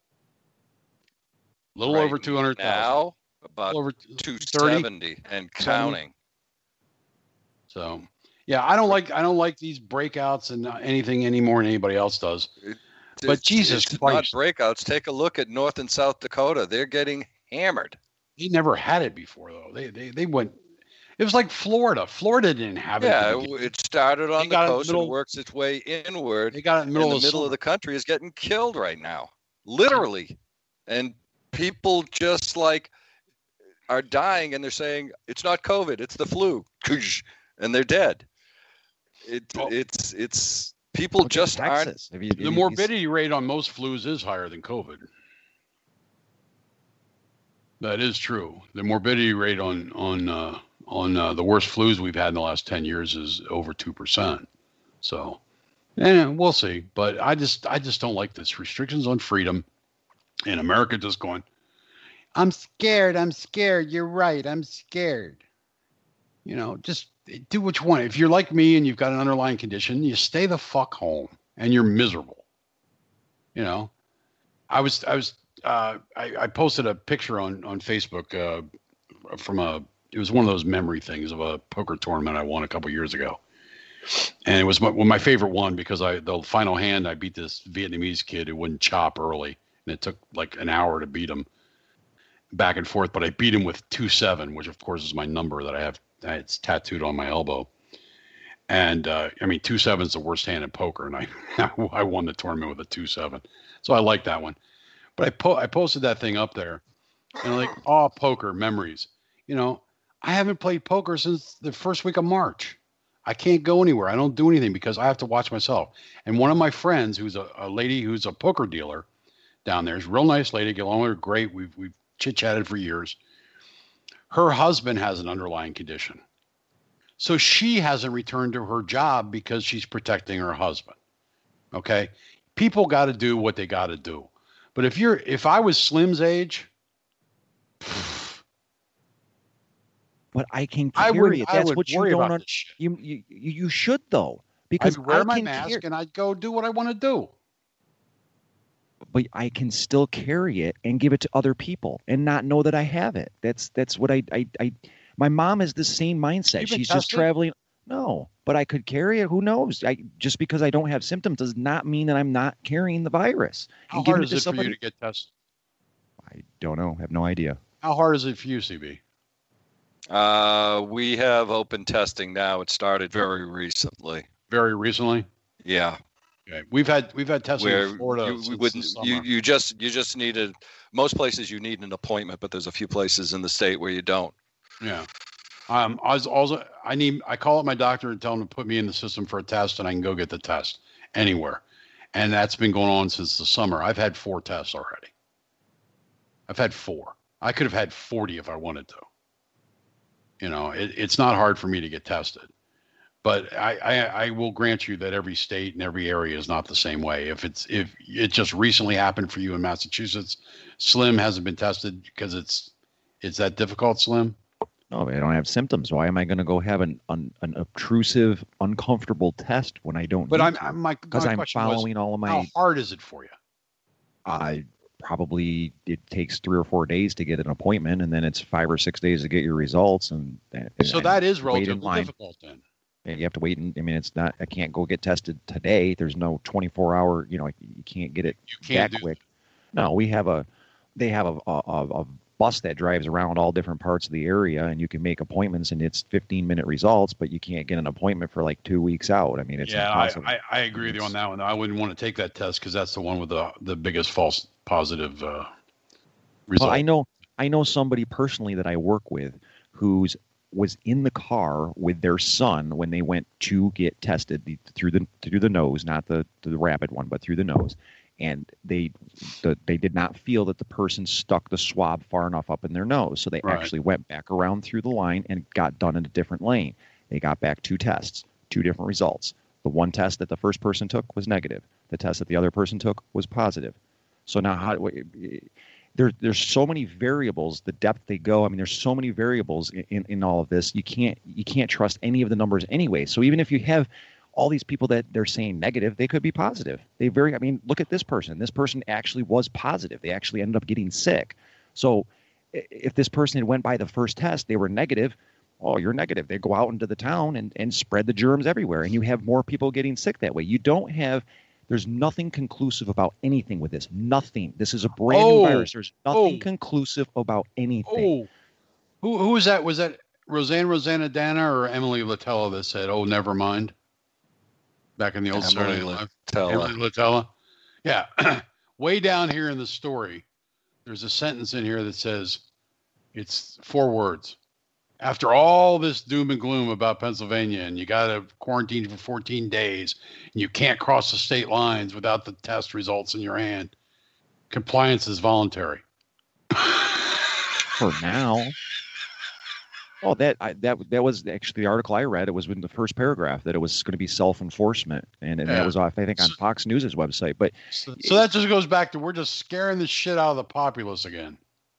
A little over 200,000. Now, about over 270 and counting. So, Yeah, I don't like these breakouts and anything any more than anybody else does. But Jesus it's Christ, not breakouts. Take a look at North and South Dakota. They're getting hammered. they never had it before though. They went. It was like Florida. Florida didn't have it. Yeah, it started on the coast and works its way inward. They got it in the middle of the country is getting killed right now, literally, and people just like are dying, and they're saying it's not COVID, it's the flu, and they're dead. It's people just aren't. The morbidity rate on most flus is higher than COVID. That is true. The morbidity rate on the worst flus we've had in the last 10 years is over 2%. So, we'll see. But I just don't like this restrictions on freedom in America. Just going, I'm scared. You're right. I'm scared. Just do what you want. If you're like me and you've got an underlying condition, you stay the fuck home and you're miserable. I posted a picture on Facebook it was one of those memory things of a poker tournament I won a couple years ago. And it was my favorite one because the final hand, I beat this Vietnamese kid who wouldn't chop early. And it took like an hour to beat him back and forth. But I beat him with 2-7, which of course is my number that I have. It's tattooed on my elbow. And 2-7 is the worst hand in poker. And I won the tournament with a 2-7. So I like that one. But I posted that thing up there. And poker memories. I haven't played poker since the first week of March. I can't go anywhere. I don't do anything because I have to watch myself. And one of my friends, who's a lady who's a poker dealer down there, is a real nice lady. Get along with her great. We've chit-chatted for years. Her husband has an underlying condition. So she hasn't returned to her job because she's protecting her husband. Okay? People got to do what they got to do. But if I was Slim's age, but I can carry it. That's what you don't understand. You should though, because I'd wear my mask and I'd go do what I want to do. But I can still carry it and give it to other people and not know that I have it. That's what I my mom has the same mindset. She's just traveling. No, but I could carry it. Who knows? Just because I don't have symptoms does not mean that I'm not carrying the virus. How hard is it for you to get tested? I don't know. I have no idea. How hard is it for you, CB? We have open testing now. It started very recently. Very recently? Yeah. Okay. We've had testing in Florida. You just needed, most places you need an appointment, but there's a few places in the state where you don't. Yeah. I call up my doctor and tell him to put me in the system for a test, and I can go get the test anywhere. And that's been going on since the summer. I've had 4 tests already. I've had 4. I could have had 40 if I wanted to. It's not hard for me to get tested. But I will grant you that every state and every area is not the same way. If it just recently happened for you in Massachusetts, Slim hasn't been tested because it's that difficult, Slim? No, I don't have symptoms. Why am I going to go have an obtrusive, uncomfortable test when I don't? But I'm following all of my. How hard is it for you? Probably it takes 3 or 4 days to get an appointment, and then it's 5 or 6 days to get your results. So that is relatively difficult then. You have to wait. It's not. I can't go get tested today. There's no 24-hour. You can't get it that quick. No, they have a bus that drives around all different parts of the area, and you can make appointments, and it's 15-minute results, but you can't get an appointment for like 2 weeks out. It's impossible. I agree with you on that one. I wouldn't want to take that test because that's the one with the biggest false positive result. Well, I know somebody personally that I work with who's was in the car with their son when they went to get tested through the nose, not the rapid one, but through the nose. And they did not feel that the person stuck the swab far enough up in their nose. So they actually went back around through the line and got done in a different lane. They got back 2 tests, 2 different results. The one test that the first person took was negative. The test that the other person took was positive. So now there's so many variables, the depth they go. There's so many variables in all of this. You can't trust any of the numbers anyway. So even if you have all these people that they're saying negative, they could be positive. Look at this person. This person actually was positive. They actually ended up getting sick. So if this person had went by the first test, they were negative, oh, you're negative. They go out into the town and spread the germs everywhere. And you have more people getting sick that way. You don't have, there's nothing conclusive about anything with this. Nothing. This is a brand new virus. There's nothing conclusive about anything. Who was that? Was that Rosanna Dana or Emily Latella that said, "Oh, never mind"? Back in the old Saturday Night Live. Emily Latella. Yeah. Way down here in the story, there's a sentence in here that says, it's 4 words. After all this doom and gloom about Pennsylvania, and you got to quarantine for 14 days, and you can't cross the state lines without the test results in your hand, compliance is voluntary. For now. Oh, that was actually the article I read. It was in the first paragraph that it was going to be self-enforcement, and that was off, I think, on Fox News' website. But so that just goes back to, we're just scaring the shit out of the populace again.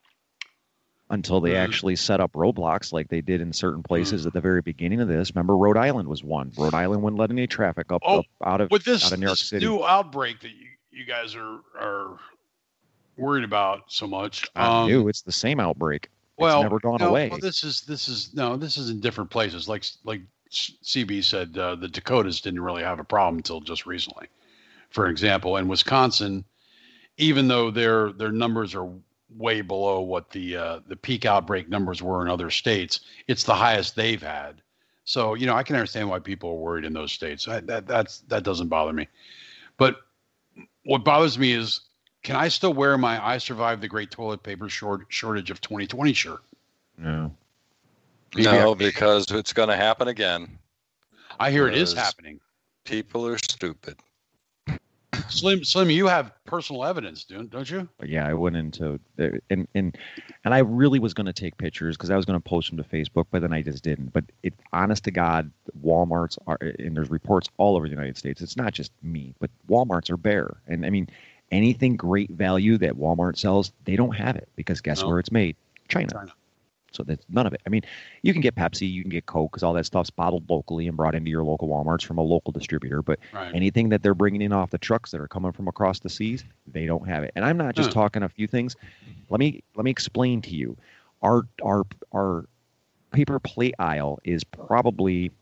Until they actually set up roadblocks like they did in certain places at the very beginning of this. Remember, Rhode Island was one. Rhode Island wouldn't let any traffic up out of New York City. New outbreak that you guys are worried about so much. Not new. It's the same outbreak. It's never gone away. Well, this is in different places. Like CB said, the Dakotas didn't really have a problem until just recently. For example, in Wisconsin, even though their numbers are way below what the peak outbreak numbers were in other states, it's the highest they've had. So, I can understand why people are worried in those states. That doesn't bother me. But what bothers me is, can I still wear my "I survived the great toilet paper shortage of 2020" shirt? No. No, because it's going to happen again. I hear it is happening. People are stupid. Slim, you have personal evidence, don't you? Yeah, I went into and I really was going to take pictures because I was going to post them to Facebook, but then I just didn't. But honest to God, Walmarts are, and there's reports all over the United States. It's not just me, but Walmarts are bare. And I mean, anything great value that Walmart sells, they don't have it because guess where it's made? China. So that's none of it. I mean, you can get Pepsi, you can get Coke, because all that stuff's bottled locally and brought into your local Walmarts from a local distributor. But anything that they're bringing in off the trucks that are coming from across the seas, they don't have it. And I'm not just talking a few things. Let me explain to you. Our paper plate aisle is probably,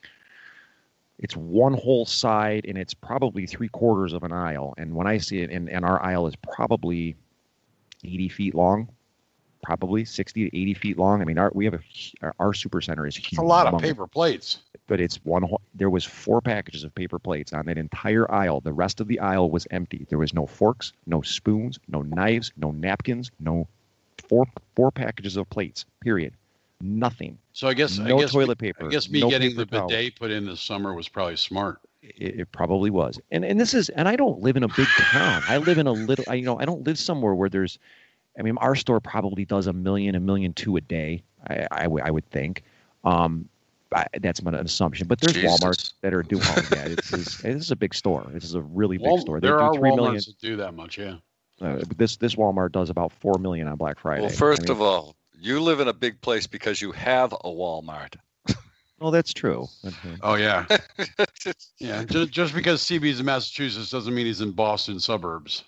it's one whole side, and it's probably 3/4 of an aisle. And when I see it, and our aisle is probably 80 feet long. Probably 60 to 80 feet long. I mean, our super center is huge. It's a lot of paper plates. But it's there was 4 packages of paper plates on that entire aisle. The rest of the aisle was empty. There was no forks, no spoons, no knives, no napkins, no four packages of plates, period. Nothing. So I guess toilet paper. I guess me getting the bidet put in this summer was probably smart. It probably was. And this is, and I don't live in a big town. I live in a little, I don't live somewhere where there's, I mean, our store probably does 1 million, 1.2 million a day. I would think. That's my assumption. But there's Walmarts that are doing. This is a big store. This is a really big store. There are Walmarts that do that much. Yeah. This Walmart does about 4 million on Black Friday. Well, first of all, you live in a big place because you have a Walmart. Well, that's true. Oh yeah. Yeah. Just because CB's in Massachusetts doesn't mean he's in Boston suburbs.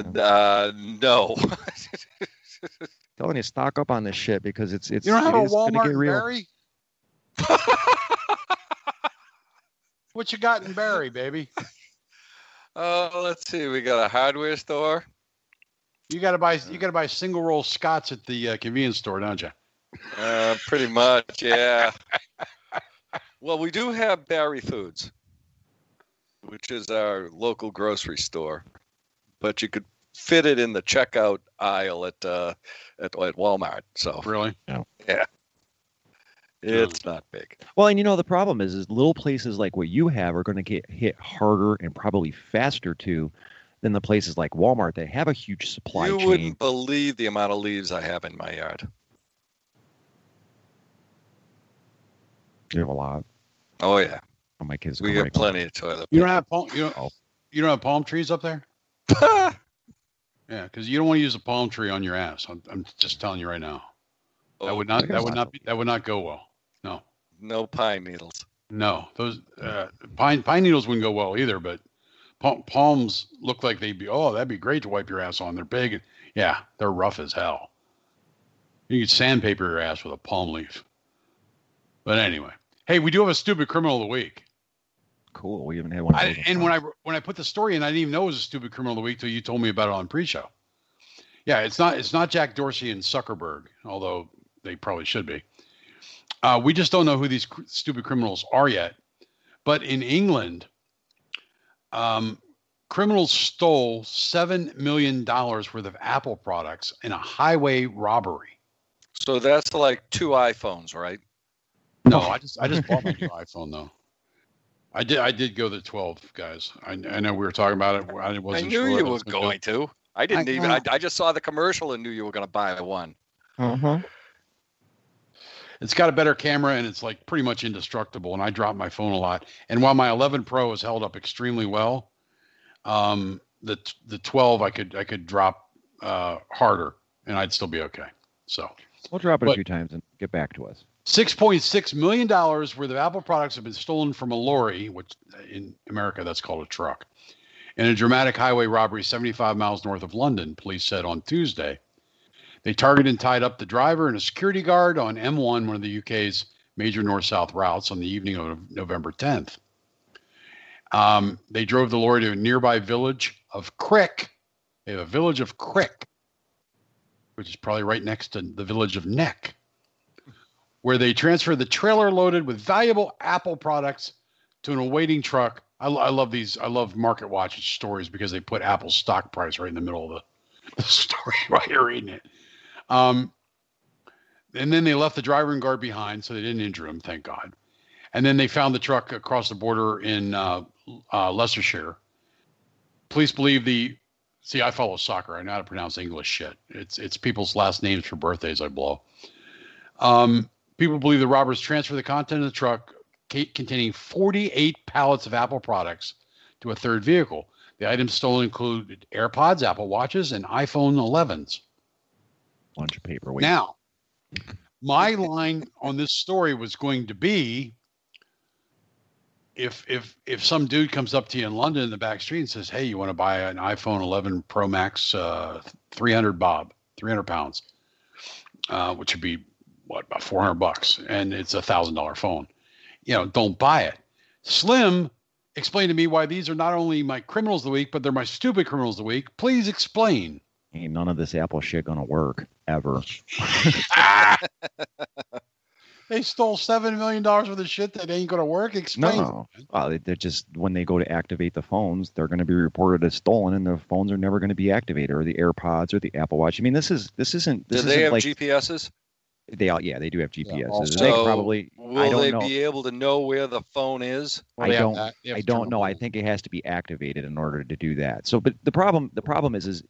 No. Telling you, stock up on this shit because it's. You don't have a Walmart in Barrie? What you got in Barrie, baby? Let's see. We got a hardware store. You gotta buy single roll Scots at the convenience store, don't you? Pretty much, yeah. Well, we do have Barrie Foods, which is our local grocery store. But you could fit it in the checkout aisle at Walmart. So really, yeah, it's not big. Well, and the problem is little places like what you have are going to get hit harder and probably faster too than the places like Walmart that have a huge supply chain. You wouldn't believe the amount of leaves I have in my yard. You have a lot. Oh yeah. Oh, my kids. We have plenty of toilet paper. You don't have palm trees up there? Yeah, because you don't want to use a palm tree on your ass. I'm just telling you right now. That would not go well. No. No pine needles. No, those pine needles wouldn't go well either. But palms look like they'd be. Oh, that'd be great to wipe your ass on. They're big. And, yeah, they're rough as hell. You could sandpaper your ass with a palm leaf. But anyway, hey, we do have a stupid criminal of the week. Cool. We haven't had one of those. And when I put the story in, I didn't even know it was a stupid criminal of the week till you told me about it on pre-show. Yeah, it's not Jack Dorsey and Zuckerberg, although they probably should be. We just don't know who these stupid criminals are yet. But in England, criminals stole $7 million worth of Apple products in a highway robbery. So that's like 2 iPhones, right? No, I just bought my new iPhone though. I did go the 12, guys. I know we were talking about it. I wasn't sure. I knew you were going to. I didn't even. I just saw the commercial and knew you were going to buy one. It's got a better camera and it's like pretty much indestructible. And I drop my phone a lot. And while my 11 Pro has held up extremely well, the 12 I could drop harder and I'd still be okay. So we'll drop it a few times and get back to us. $6.6 million worth of Apple products have been stolen from a lorry, which in America that's called a truck, in a dramatic highway robbery 75 miles north of London, police said on Tuesday. They targeted and tied up the driver and a security guard on M1, one of the UK's major north-south routes, on the evening of November 10th. They drove the lorry to a nearby village of Crick. They have a village of Crick, which is probably right next to the village of Neck, where they transferred the trailer loaded with valuable Apple products to an awaiting truck. I love these. I love Market Watch stories because they put Apple's stock price right in the middle of the story while you're reading it. And then they left the driver and guard behind, so they didn't injure him, thank God. And then they found the truck across the border in Leicestershire. Police believe see, I follow soccer. I know how to pronounce English shit. It's people's last names for birthdays I blow. People believe the robbers transferred the content of the truck containing 48 pallets of Apple products to a third vehicle. The items stolen included AirPods, Apple Watches, and iPhone 11s. Bunch of paperweight. Now, my line on this story was going to be, if some dude comes up to you in London in the back street and says, "Hey, you want to buy an iPhone 11 Pro Max, 300 pounds," which would be about $400, and it's $1,000 phone. Don't buy it. Slim explained to me why these are not only my criminals of the week, but they're my stupid criminals of the week. Please explain. Ain't none of this Apple shit gonna work ever. They stole $7 million worth of shit that ain't gonna work. Explain. No, well, they're just, when they go to activate the phones, they're going to be reported as stolen, and the phones are never going to be activated, or the AirPods or the Apple Watch. I mean, this isn't. Do they have like, GPSs? They do have GPSs. Yeah, so they probably will they be able to know where the phone is? I don't know. I think it has to be activated in order to do that. So, but the problem is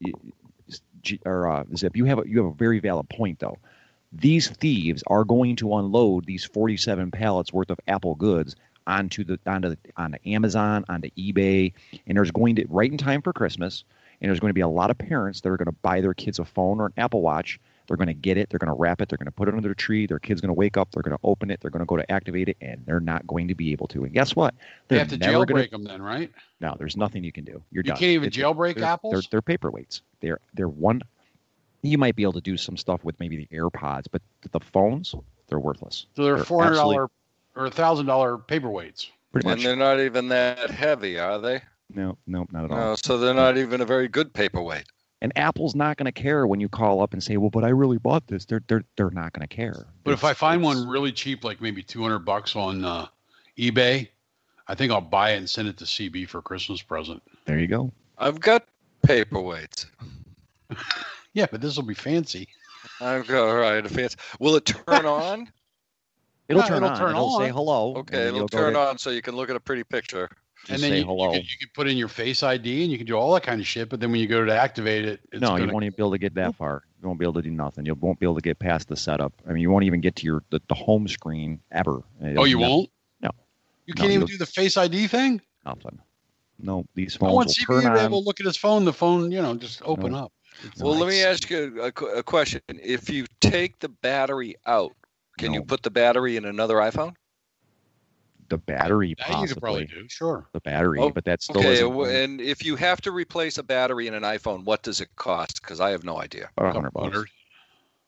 if you have a very valid point though. These thieves are going to unload these 47 pallets worth of Apple goods onto Amazon, onto eBay, and there's going to, right in time for Christmas, and there's going to be a lot of parents that are going to buy their kids a phone or an Apple Watch. They're going to get it, they're going to wrap it, they're going to put it under their tree, their kid's going to wake up, they're going to open it, they're going to go to activate it, and they're not going to be able to. And guess what? They have to jailbreak them then, right? No, there's nothing you can do. You're done. You can't even jailbreak Apples? They're paperweights. They're one. You might be able to do some stuff with maybe the AirPods, but the phones, they're worthless. So they're $400 or $1,000 paperweights. Pretty much. And they're not even that heavy, are they? No, not at all. No, so they're not even a very good paperweight. And Apple's not going to care when you call up and say, "Well, but I really bought this." They're not going to care. But if I find one really cheap, like maybe $200 on eBay, I think I'll buy it and send it to CB for a Christmas present. There you go. I've got paperweights. Yeah, but this will be fancy. I've got all right. Fancy. Will it turn on? It'll turn on. It'll say hello. Okay, it'll turn on so you can look at a pretty picture. And then you can put in your Face ID and you can do all that kind of shit. But then when you go to activate it, you won't even be able to get that far. You won't be able to do nothing. You won't be able to get past the setup. I mean, you won't even get to the home screen ever. Oh, you won't? No. You can't even do the Face ID thing? Nothing. No, these phones will turn on. Able to look at his phone. The phone, just open up. Well, let me ask you a question. If you take the battery out, can you put the battery in another iPhone? The battery, possibly. You could probably do, sure. The battery, but that's still okay. And if you have to replace a battery in an iPhone, what does it cost? Because I have no idea. About $100.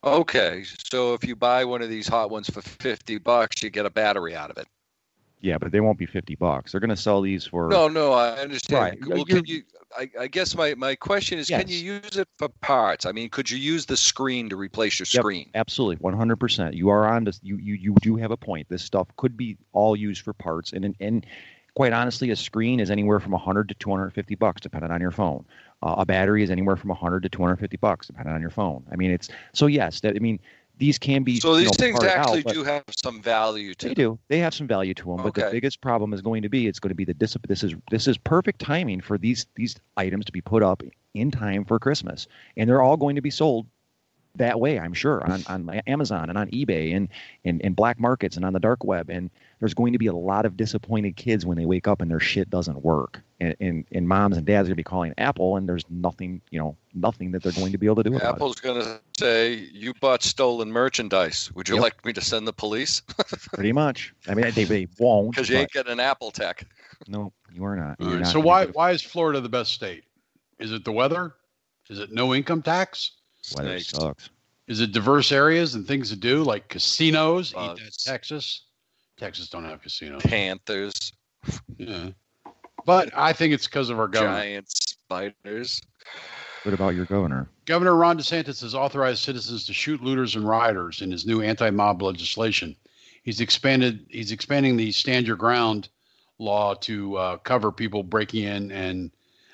Okay, so if you buy one of these hot ones for $50, you get a battery out of it. Yeah, but they won't be $50. They're going to sell these for. No, I understand. Right. Well, can you? I guess my question is, Yes. can you use it for parts? I mean, could you use the screen to replace your Yep, screen? absolutely, 100%. You are on to you do have a point. This stuff could be all used for parts, and quite honestly, a screen is anywhere from $100 to $250, depending on your phone. A battery is anywhere from $100 to $250, depending on your phone. I mean, it's so yes. These can be. So these things part actually out, but do have some value to They them. do. They have some value to them, but the Okay. biggest problem is going to be the this is perfect timing for these items to be put up in time for Christmas, and they're all going to be sold that way, I'm sure, on Amazon and on eBay and black markets and on the dark web. And there's going to be a lot of disappointed kids when they wake up and their shit doesn't work. And moms and dads are going to be calling Apple, and there's nothing that they're going to be able to do about it. Apple's going to say, "You bought stolen merchandise. Would you Yep. like me to send the police? Pretty much. I mean, they won't. Because you ain't but getting an Apple Tech." no, you are not. All You're right, not so gonna why get is Florida the best state? Is it the weather? Is it no income tax? a- weather Snakes. sucks. Is it diverse areas and things to do like casinos? Eat that Bugs. Texas. Texas don't have casinos. Panthers, Yeah. But I think it's because of our governor. giant spiders. What about your governor? Governor Ron DeSantis has authorized citizens to shoot looters and rioters in his new anti-mob legislation. He's expanding the stand your ground law to cover people breaking in and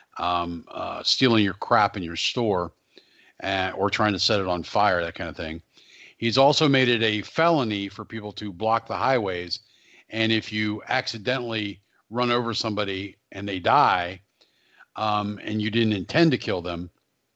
stealing your crap in your store or trying to set it on fire, that kind of thing. He's also made it a felony for people to block the highways. And if you accidentally run over somebody and they die, and you didn't intend to kill them,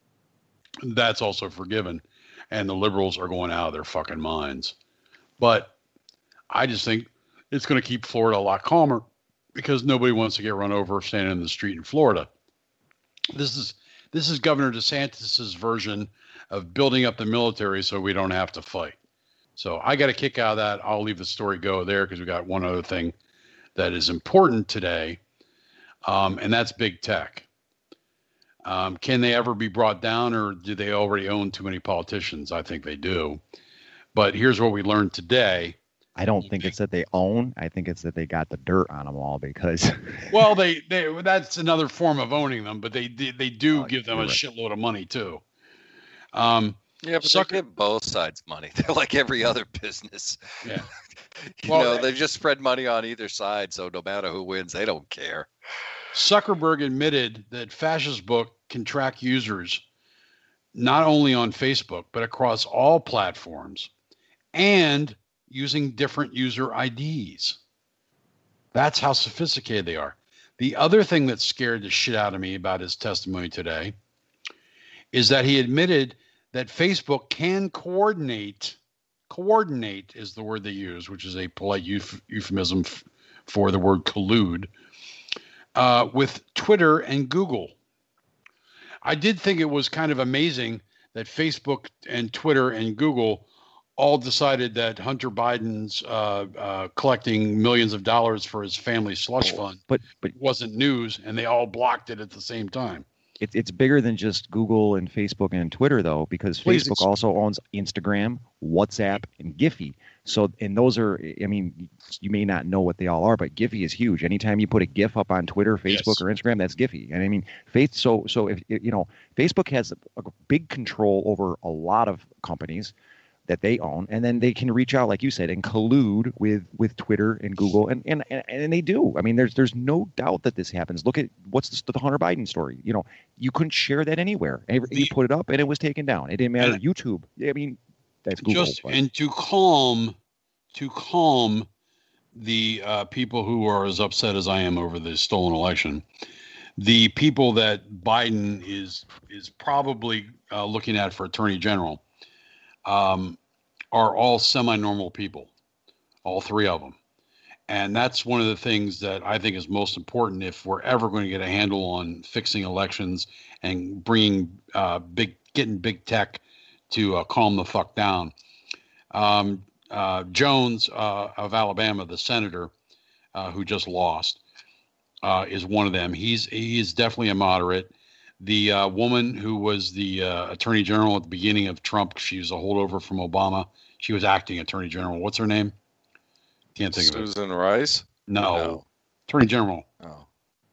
that's also forgiven. And the liberals are going out of their fucking minds. But I just think it's going to keep Florida a lot calmer because nobody wants to get run over standing in the street in Florida. This is Governor DeSantis's version of building up the military so we don't have to fight. So I got a kick out of that. I'll leave the story go there because we got one other thing that is important today, and that's big tech. Can they ever be brought down, or do they already own too many politicians? I think they do. But here's what we learned today. I don't think it's that they own. I think it's that they got the dirt on them all because. Well, they that's another form of owning them, but they do Oh, give them a you're right. shitload of money too. Yeah, but Sucker- they give both sides money. They're like every other business. Yeah. You Well, know, they just spread money on either side, so no matter who wins, they don't care. Zuckerberg admitted that Fascist Book can track users not only on Facebook, but across all platforms and using different user IDs. That's how sophisticated they are. The other thing that scared the shit out of me about his testimony today is that he admitted that Facebook can coordinate is the word they use, which is a polite euphemism for the word collude, with Twitter and Google. I did think it was kind of amazing that Facebook and Twitter and Google all decided that Hunter Biden's collecting millions of dollars for his family slush fund But wasn't news, and they all blocked it at the same time. it's bigger than just Google and Facebook and Twitter, though, because Please Facebook also owns Instagram, WhatsApp, and Giphy. So, and those are, I mean, you may not know what they all are, but Giphy is huge. Anytime you put a GIF up on Twitter, Facebook, Yes. or Instagram, that's Giphy. And I mean, so if you know, Facebook has a big control over a lot of companies that they own, and then they can reach out, like you said, and collude with Twitter and Google, and they do. I mean, there's no doubt that this happens. Look at what's the Hunter Biden story. You know, you couldn't share that anywhere. You put it up, and it was taken down. It didn't matter. And- YouTube. I mean, that's Google. but- And to calm the people who are as upset as I am over the stolen election, the people that Biden is probably looking at for attorney general are all semi-normal people, all three of them. And that's one of the things that I think is most important if we're ever going to get a handle on fixing elections and bringing getting big tech to calm the fuck down. Jones of Alabama, the senator who just lost, is one of them. He is definitely a moderate. The woman who was the attorney general at the beginning of Trump, she was a holdover from Obama. She was acting attorney general. What's her name? Can't think of it. Susan Rice? No. Attorney general. Oh.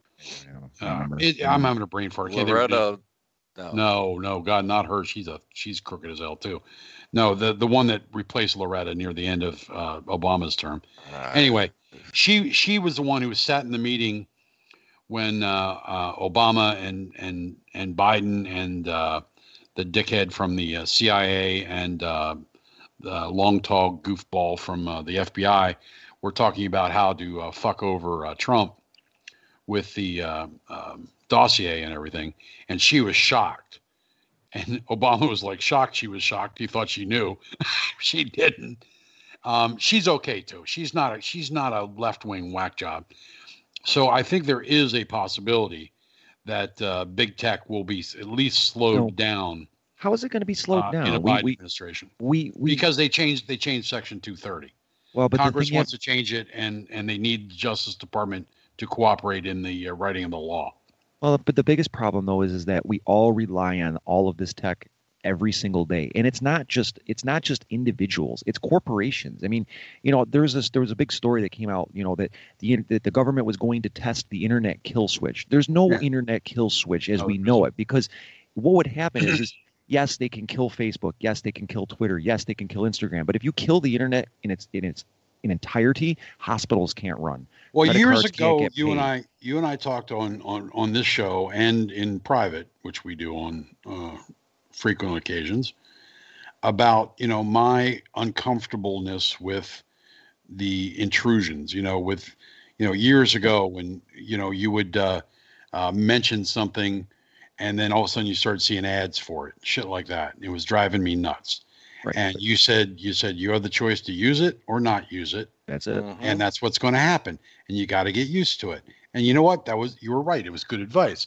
I'm having a brain fart. I can't think of it. Loretta. No, God, not her. She's crooked as hell too. No, the one that replaced Loretta near the end of Obama's term. Anyway, she was the one who sat in the meeting when Obama and Biden and the dickhead from the CIA and the long tall goofball from the FBI were talking about how to fuck over Trump with the dossier and everything, and she was shocked. And Obama was like shocked. She was shocked. He thought she knew. She didn't. She's okay too. She's not a left-wing whack job. So I think there is a possibility that big tech will be at least slowed down. How is it going to be slowed down in a Biden administration? Because they changed Section 230. Well, but Congress wants to change it, and they need the Justice Department to cooperate in the writing of the law. Well, but the biggest problem though is that we all rely on all of this tech every single day, and it's not just individuals, it's corporations. I mean, there was a big story that came out, that the government was going to test the internet kill switch. There's no internet kill switch as we know it, because what would happen is yes, they can kill Facebook, yes, they can kill Twitter, yes, they can kill Instagram, but if you kill the internet in its entirety, hospitals can't run. Well, years ago, you and I talked on this show and in private, which we do on frequent occasions, about my uncomfortableness with the intrusions. Years ago when you would mention something, and then all of a sudden you started seeing ads for it, shit like that. It was driving me nuts. Right. And you said you have the choice to use it or not use it. That's it. And that's what's going to happen. And you got to get used to it. And you know what? You were right. It was good advice.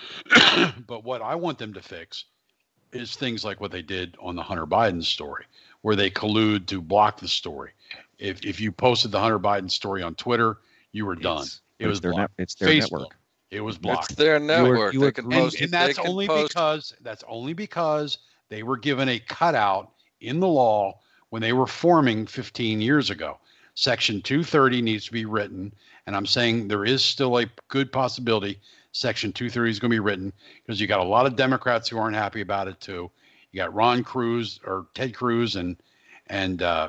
But what I want them to fix is things like what they did on the Hunter Biden story, where they collude to block the story. If you posted the Hunter Biden story on Twitter, you were done. It was blocked. It's their Facebook, network. It was blocked. It's their network. And that's only because they were given a cutout in the law when they were forming 15 years ago. Section 230 needs to be written, and I'm saying there is still a good possibility Section 230 is going to be written, because you got a lot of Democrats who aren't happy about it too. You got Ted Cruz and the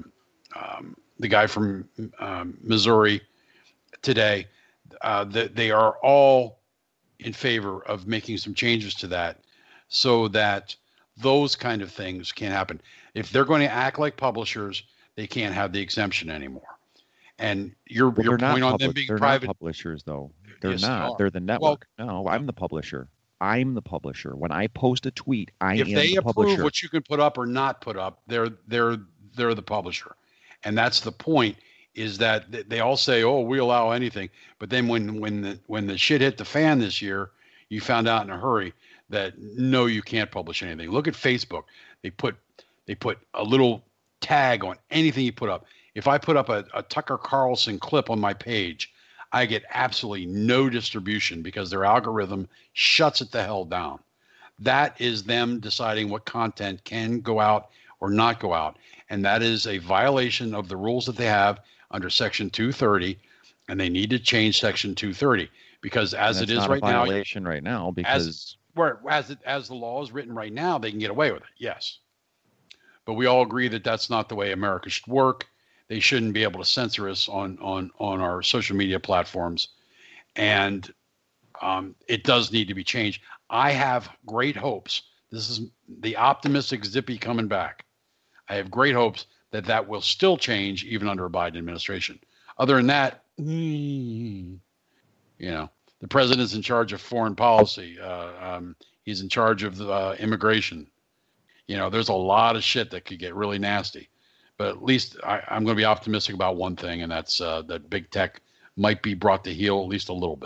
guy from Missouri today. They are all in favor of making some changes to that, so that those kind of things can't happen. If they're going to act like publishers, they can't have the exemption anymore. And your point on them being private, not publishers, though. They're not. They're the network. Well, no, I'm the publisher. I'm the publisher. When I post a tweet, I am the publisher. If they approve what you can put up or not put up, they're the publisher. And that's the point, is that they all say, "Oh, we allow anything." But then when the shit hit the fan this year, you found out in a hurry that no, you can't publish anything. Look at Facebook. They put a little tag on anything you put up. If I put up a Tucker Carlson clip on my page, I get absolutely no distribution because their algorithm shuts it the hell down. That is them deciding what content can go out or not go out. And that is a violation of the rules that they have under Section 230. And they need to change Section 230, because as it is right now, violation right now, because as the law is written right now, they can get away with it. Yes. But we all agree that that's not the way America should work. They shouldn't be able to censor us on our social media platforms. And it does need to be changed. I have great hopes. This is the optimistic Zippy coming back. I have great hopes that will still change even under a Biden administration. Other than that, the president's in charge of foreign policy. He's in charge of immigration. There's a lot of shit that could get really nasty. But at least I'm going to be optimistic about one thing, and that's that big tech might be brought to heel at least a little bit.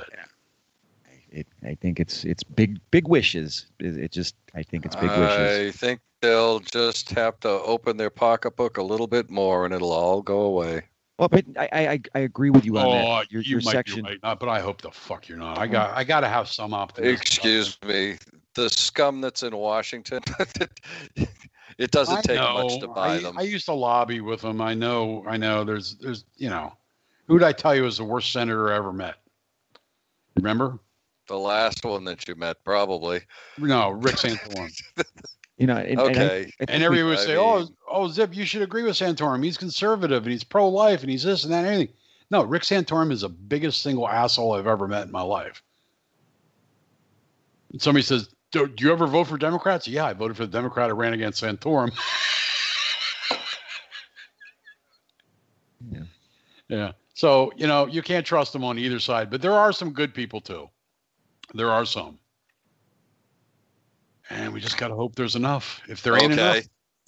I think it's big wishes. I think it's big wishes. I think they'll just have to open their pocketbook a little bit more, and it'll all go away. Well, but I agree with you on that. You Your might section. be right, but I hope the fuck you're not. I got to have some optimism. Excuse me. The scum that's in Washington, it doesn't take much to buy them. I used to lobby with them. I know. There's, who did I tell you was the worst senator I ever met? Remember? The last one that you met, probably. No, Rick Santorum. Okay. And everyone would say, "Oh, Zip, you should agree with Santorum. He's conservative and he's pro-life and he's this and that and everything." No, Rick Santorum is the biggest single asshole I've ever met in my life. And somebody says, "Do you ever vote for Democrats?" Yeah, I voted for the Democrat who ran against Santorum. Yeah. Yeah. So, you can't trust them on either side, but there are some good people too. There are some. And we just got to hope there's enough. If there ain't enough.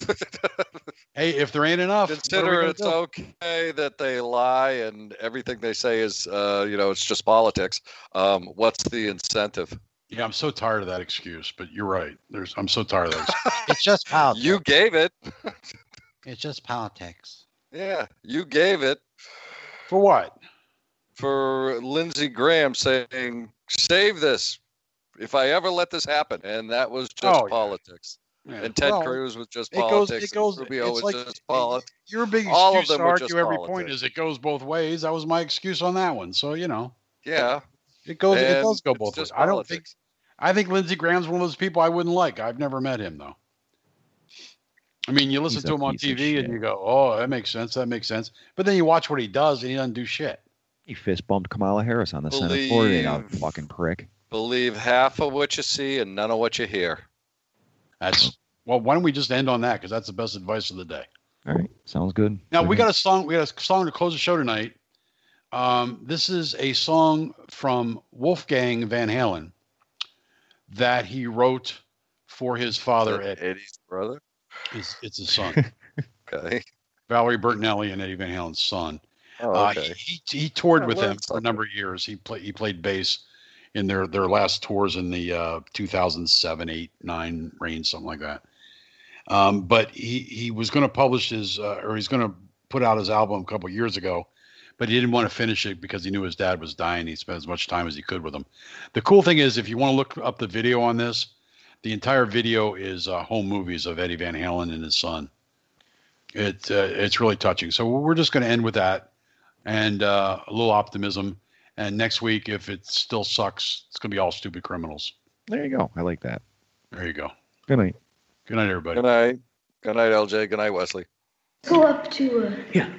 Hey, if there ain't enough. Consider it's okay that they lie and everything they say is, it's just politics. What's the incentive? Yeah, I'm so tired of that excuse, but you're right. I'm so tired of that excuse. It's just politics. You gave it. It's just politics. Yeah, you gave it. For what? For Lindsey Graham saying, save this if I ever let this happen. And that was just politics. Yeah. And Ted Cruz was just politics. Rubio was just politics. Your big All excuse of them to were just argue every politics. point is it goes both ways. That was my excuse on that one. So, Yeah. it does go it's both ways. just politics. I think Lindsey Graham's one of those people I wouldn't like. I've never met him though. I mean, you listen He's to a him on piece of TV and shit. you go, "Oh, that makes sense. That makes sense." But then you watch what he does and he doesn't do shit. He fist bumped Kamala Harris on the Senate floor today, now fucking prick. Believe half of what you see and none of what you hear. Why don't we just end on that? Because that's the best advice of the day. All right, sounds good. Now we got a song. We got a song to close the show tonight. This is a song from Wolfgang Van Halen that he wrote for his father, Eddie. Eddie's brother? It's his son. Okay. Valerie Bertinelli and Eddie Van Halen's son. Oh, okay. He toured with well, him for a number of years. He played bass in their last tours in the 2007, 8, 9 range, something like that. But he was going to publish he's going to put out his album a couple of years ago, but he didn't want to finish it because he knew his dad was dying. He spent as much time as he could with him. The cool thing is, if you want to look up the video on this, the entire video is home movies of Eddie Van Halen and his son. It's really touching. So we're just going to end with that and a little optimism. And next week, if it still sucks, it's going to be all stupid criminals. There you go. I like that. There you go. Good night. Good night, everybody. Good night. Good night, LJ. Good night, Wesley. Go up to, Yeah.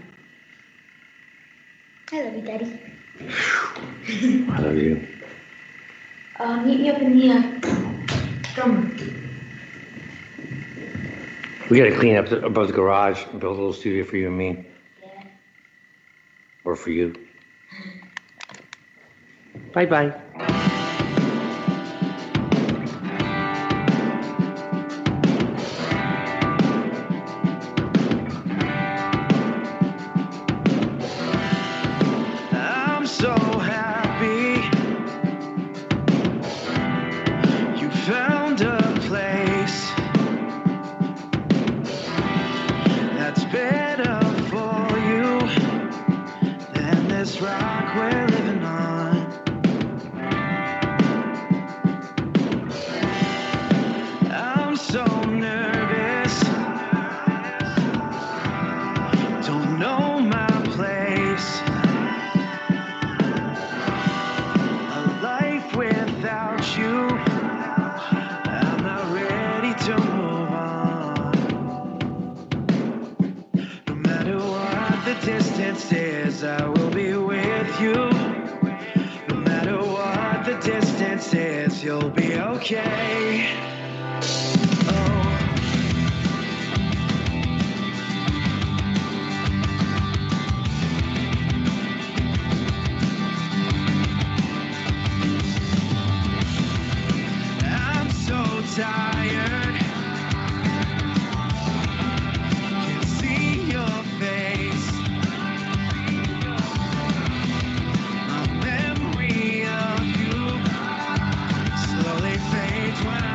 I love you, Daddy. I love you. Meet me up in the, drum room. We got to clean up above the garage and build a little studio for you and me. Yeah. Or for you. Bye-bye. I'm so happy you found a place that's better for you than this rock we're living on. I'm so nervous, don't know my place. A life without you, I'm not ready to move on. No matter what the distance is, I will be with you. No matter what the distance is, you'll be okay. Oh. I'm so tired. Can see your face. My memory of you slowly fades when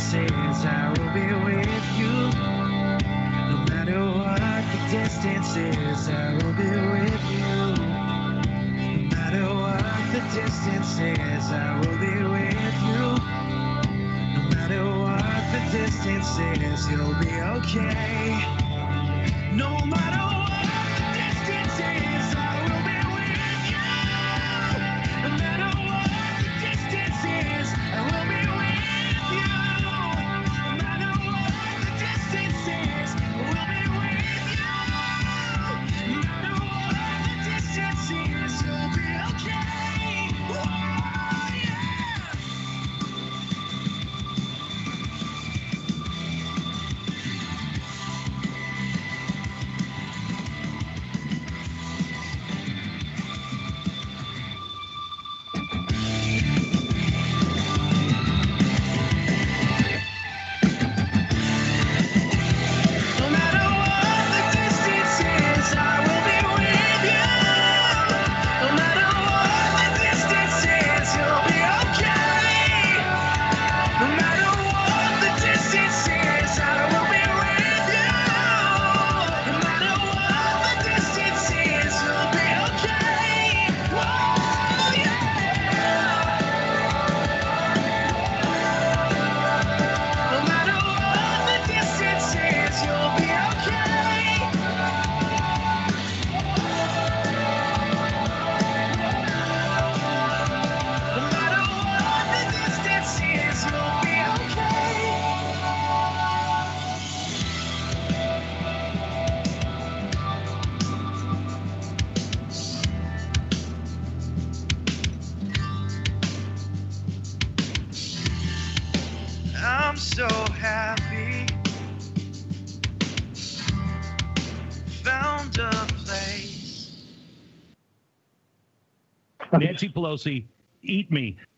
distances, I will be with you. No matter what the distance is, I will be with you. No matter what the distance is, I will be with you. No matter what the distance is, you'll be okay. No matter what the distance is, I will be with you. No matter what the distance is, I will be with you. No matter what the distance is, I will be with you. No matter what the distance is, you'll be okay. Oh, yeah. No matter what the distance is, I will be with you. No matter what the distance is, you'll be okay. No matter what the distance is, I will be with you. No matter what the distance is, you'll be okay. Whoa, yeah. No matter what the distance is, you'll be okay. No matter what the distance is, you'll be okay. I'm so happy. Found a place. Nancy Pelosi, eat me.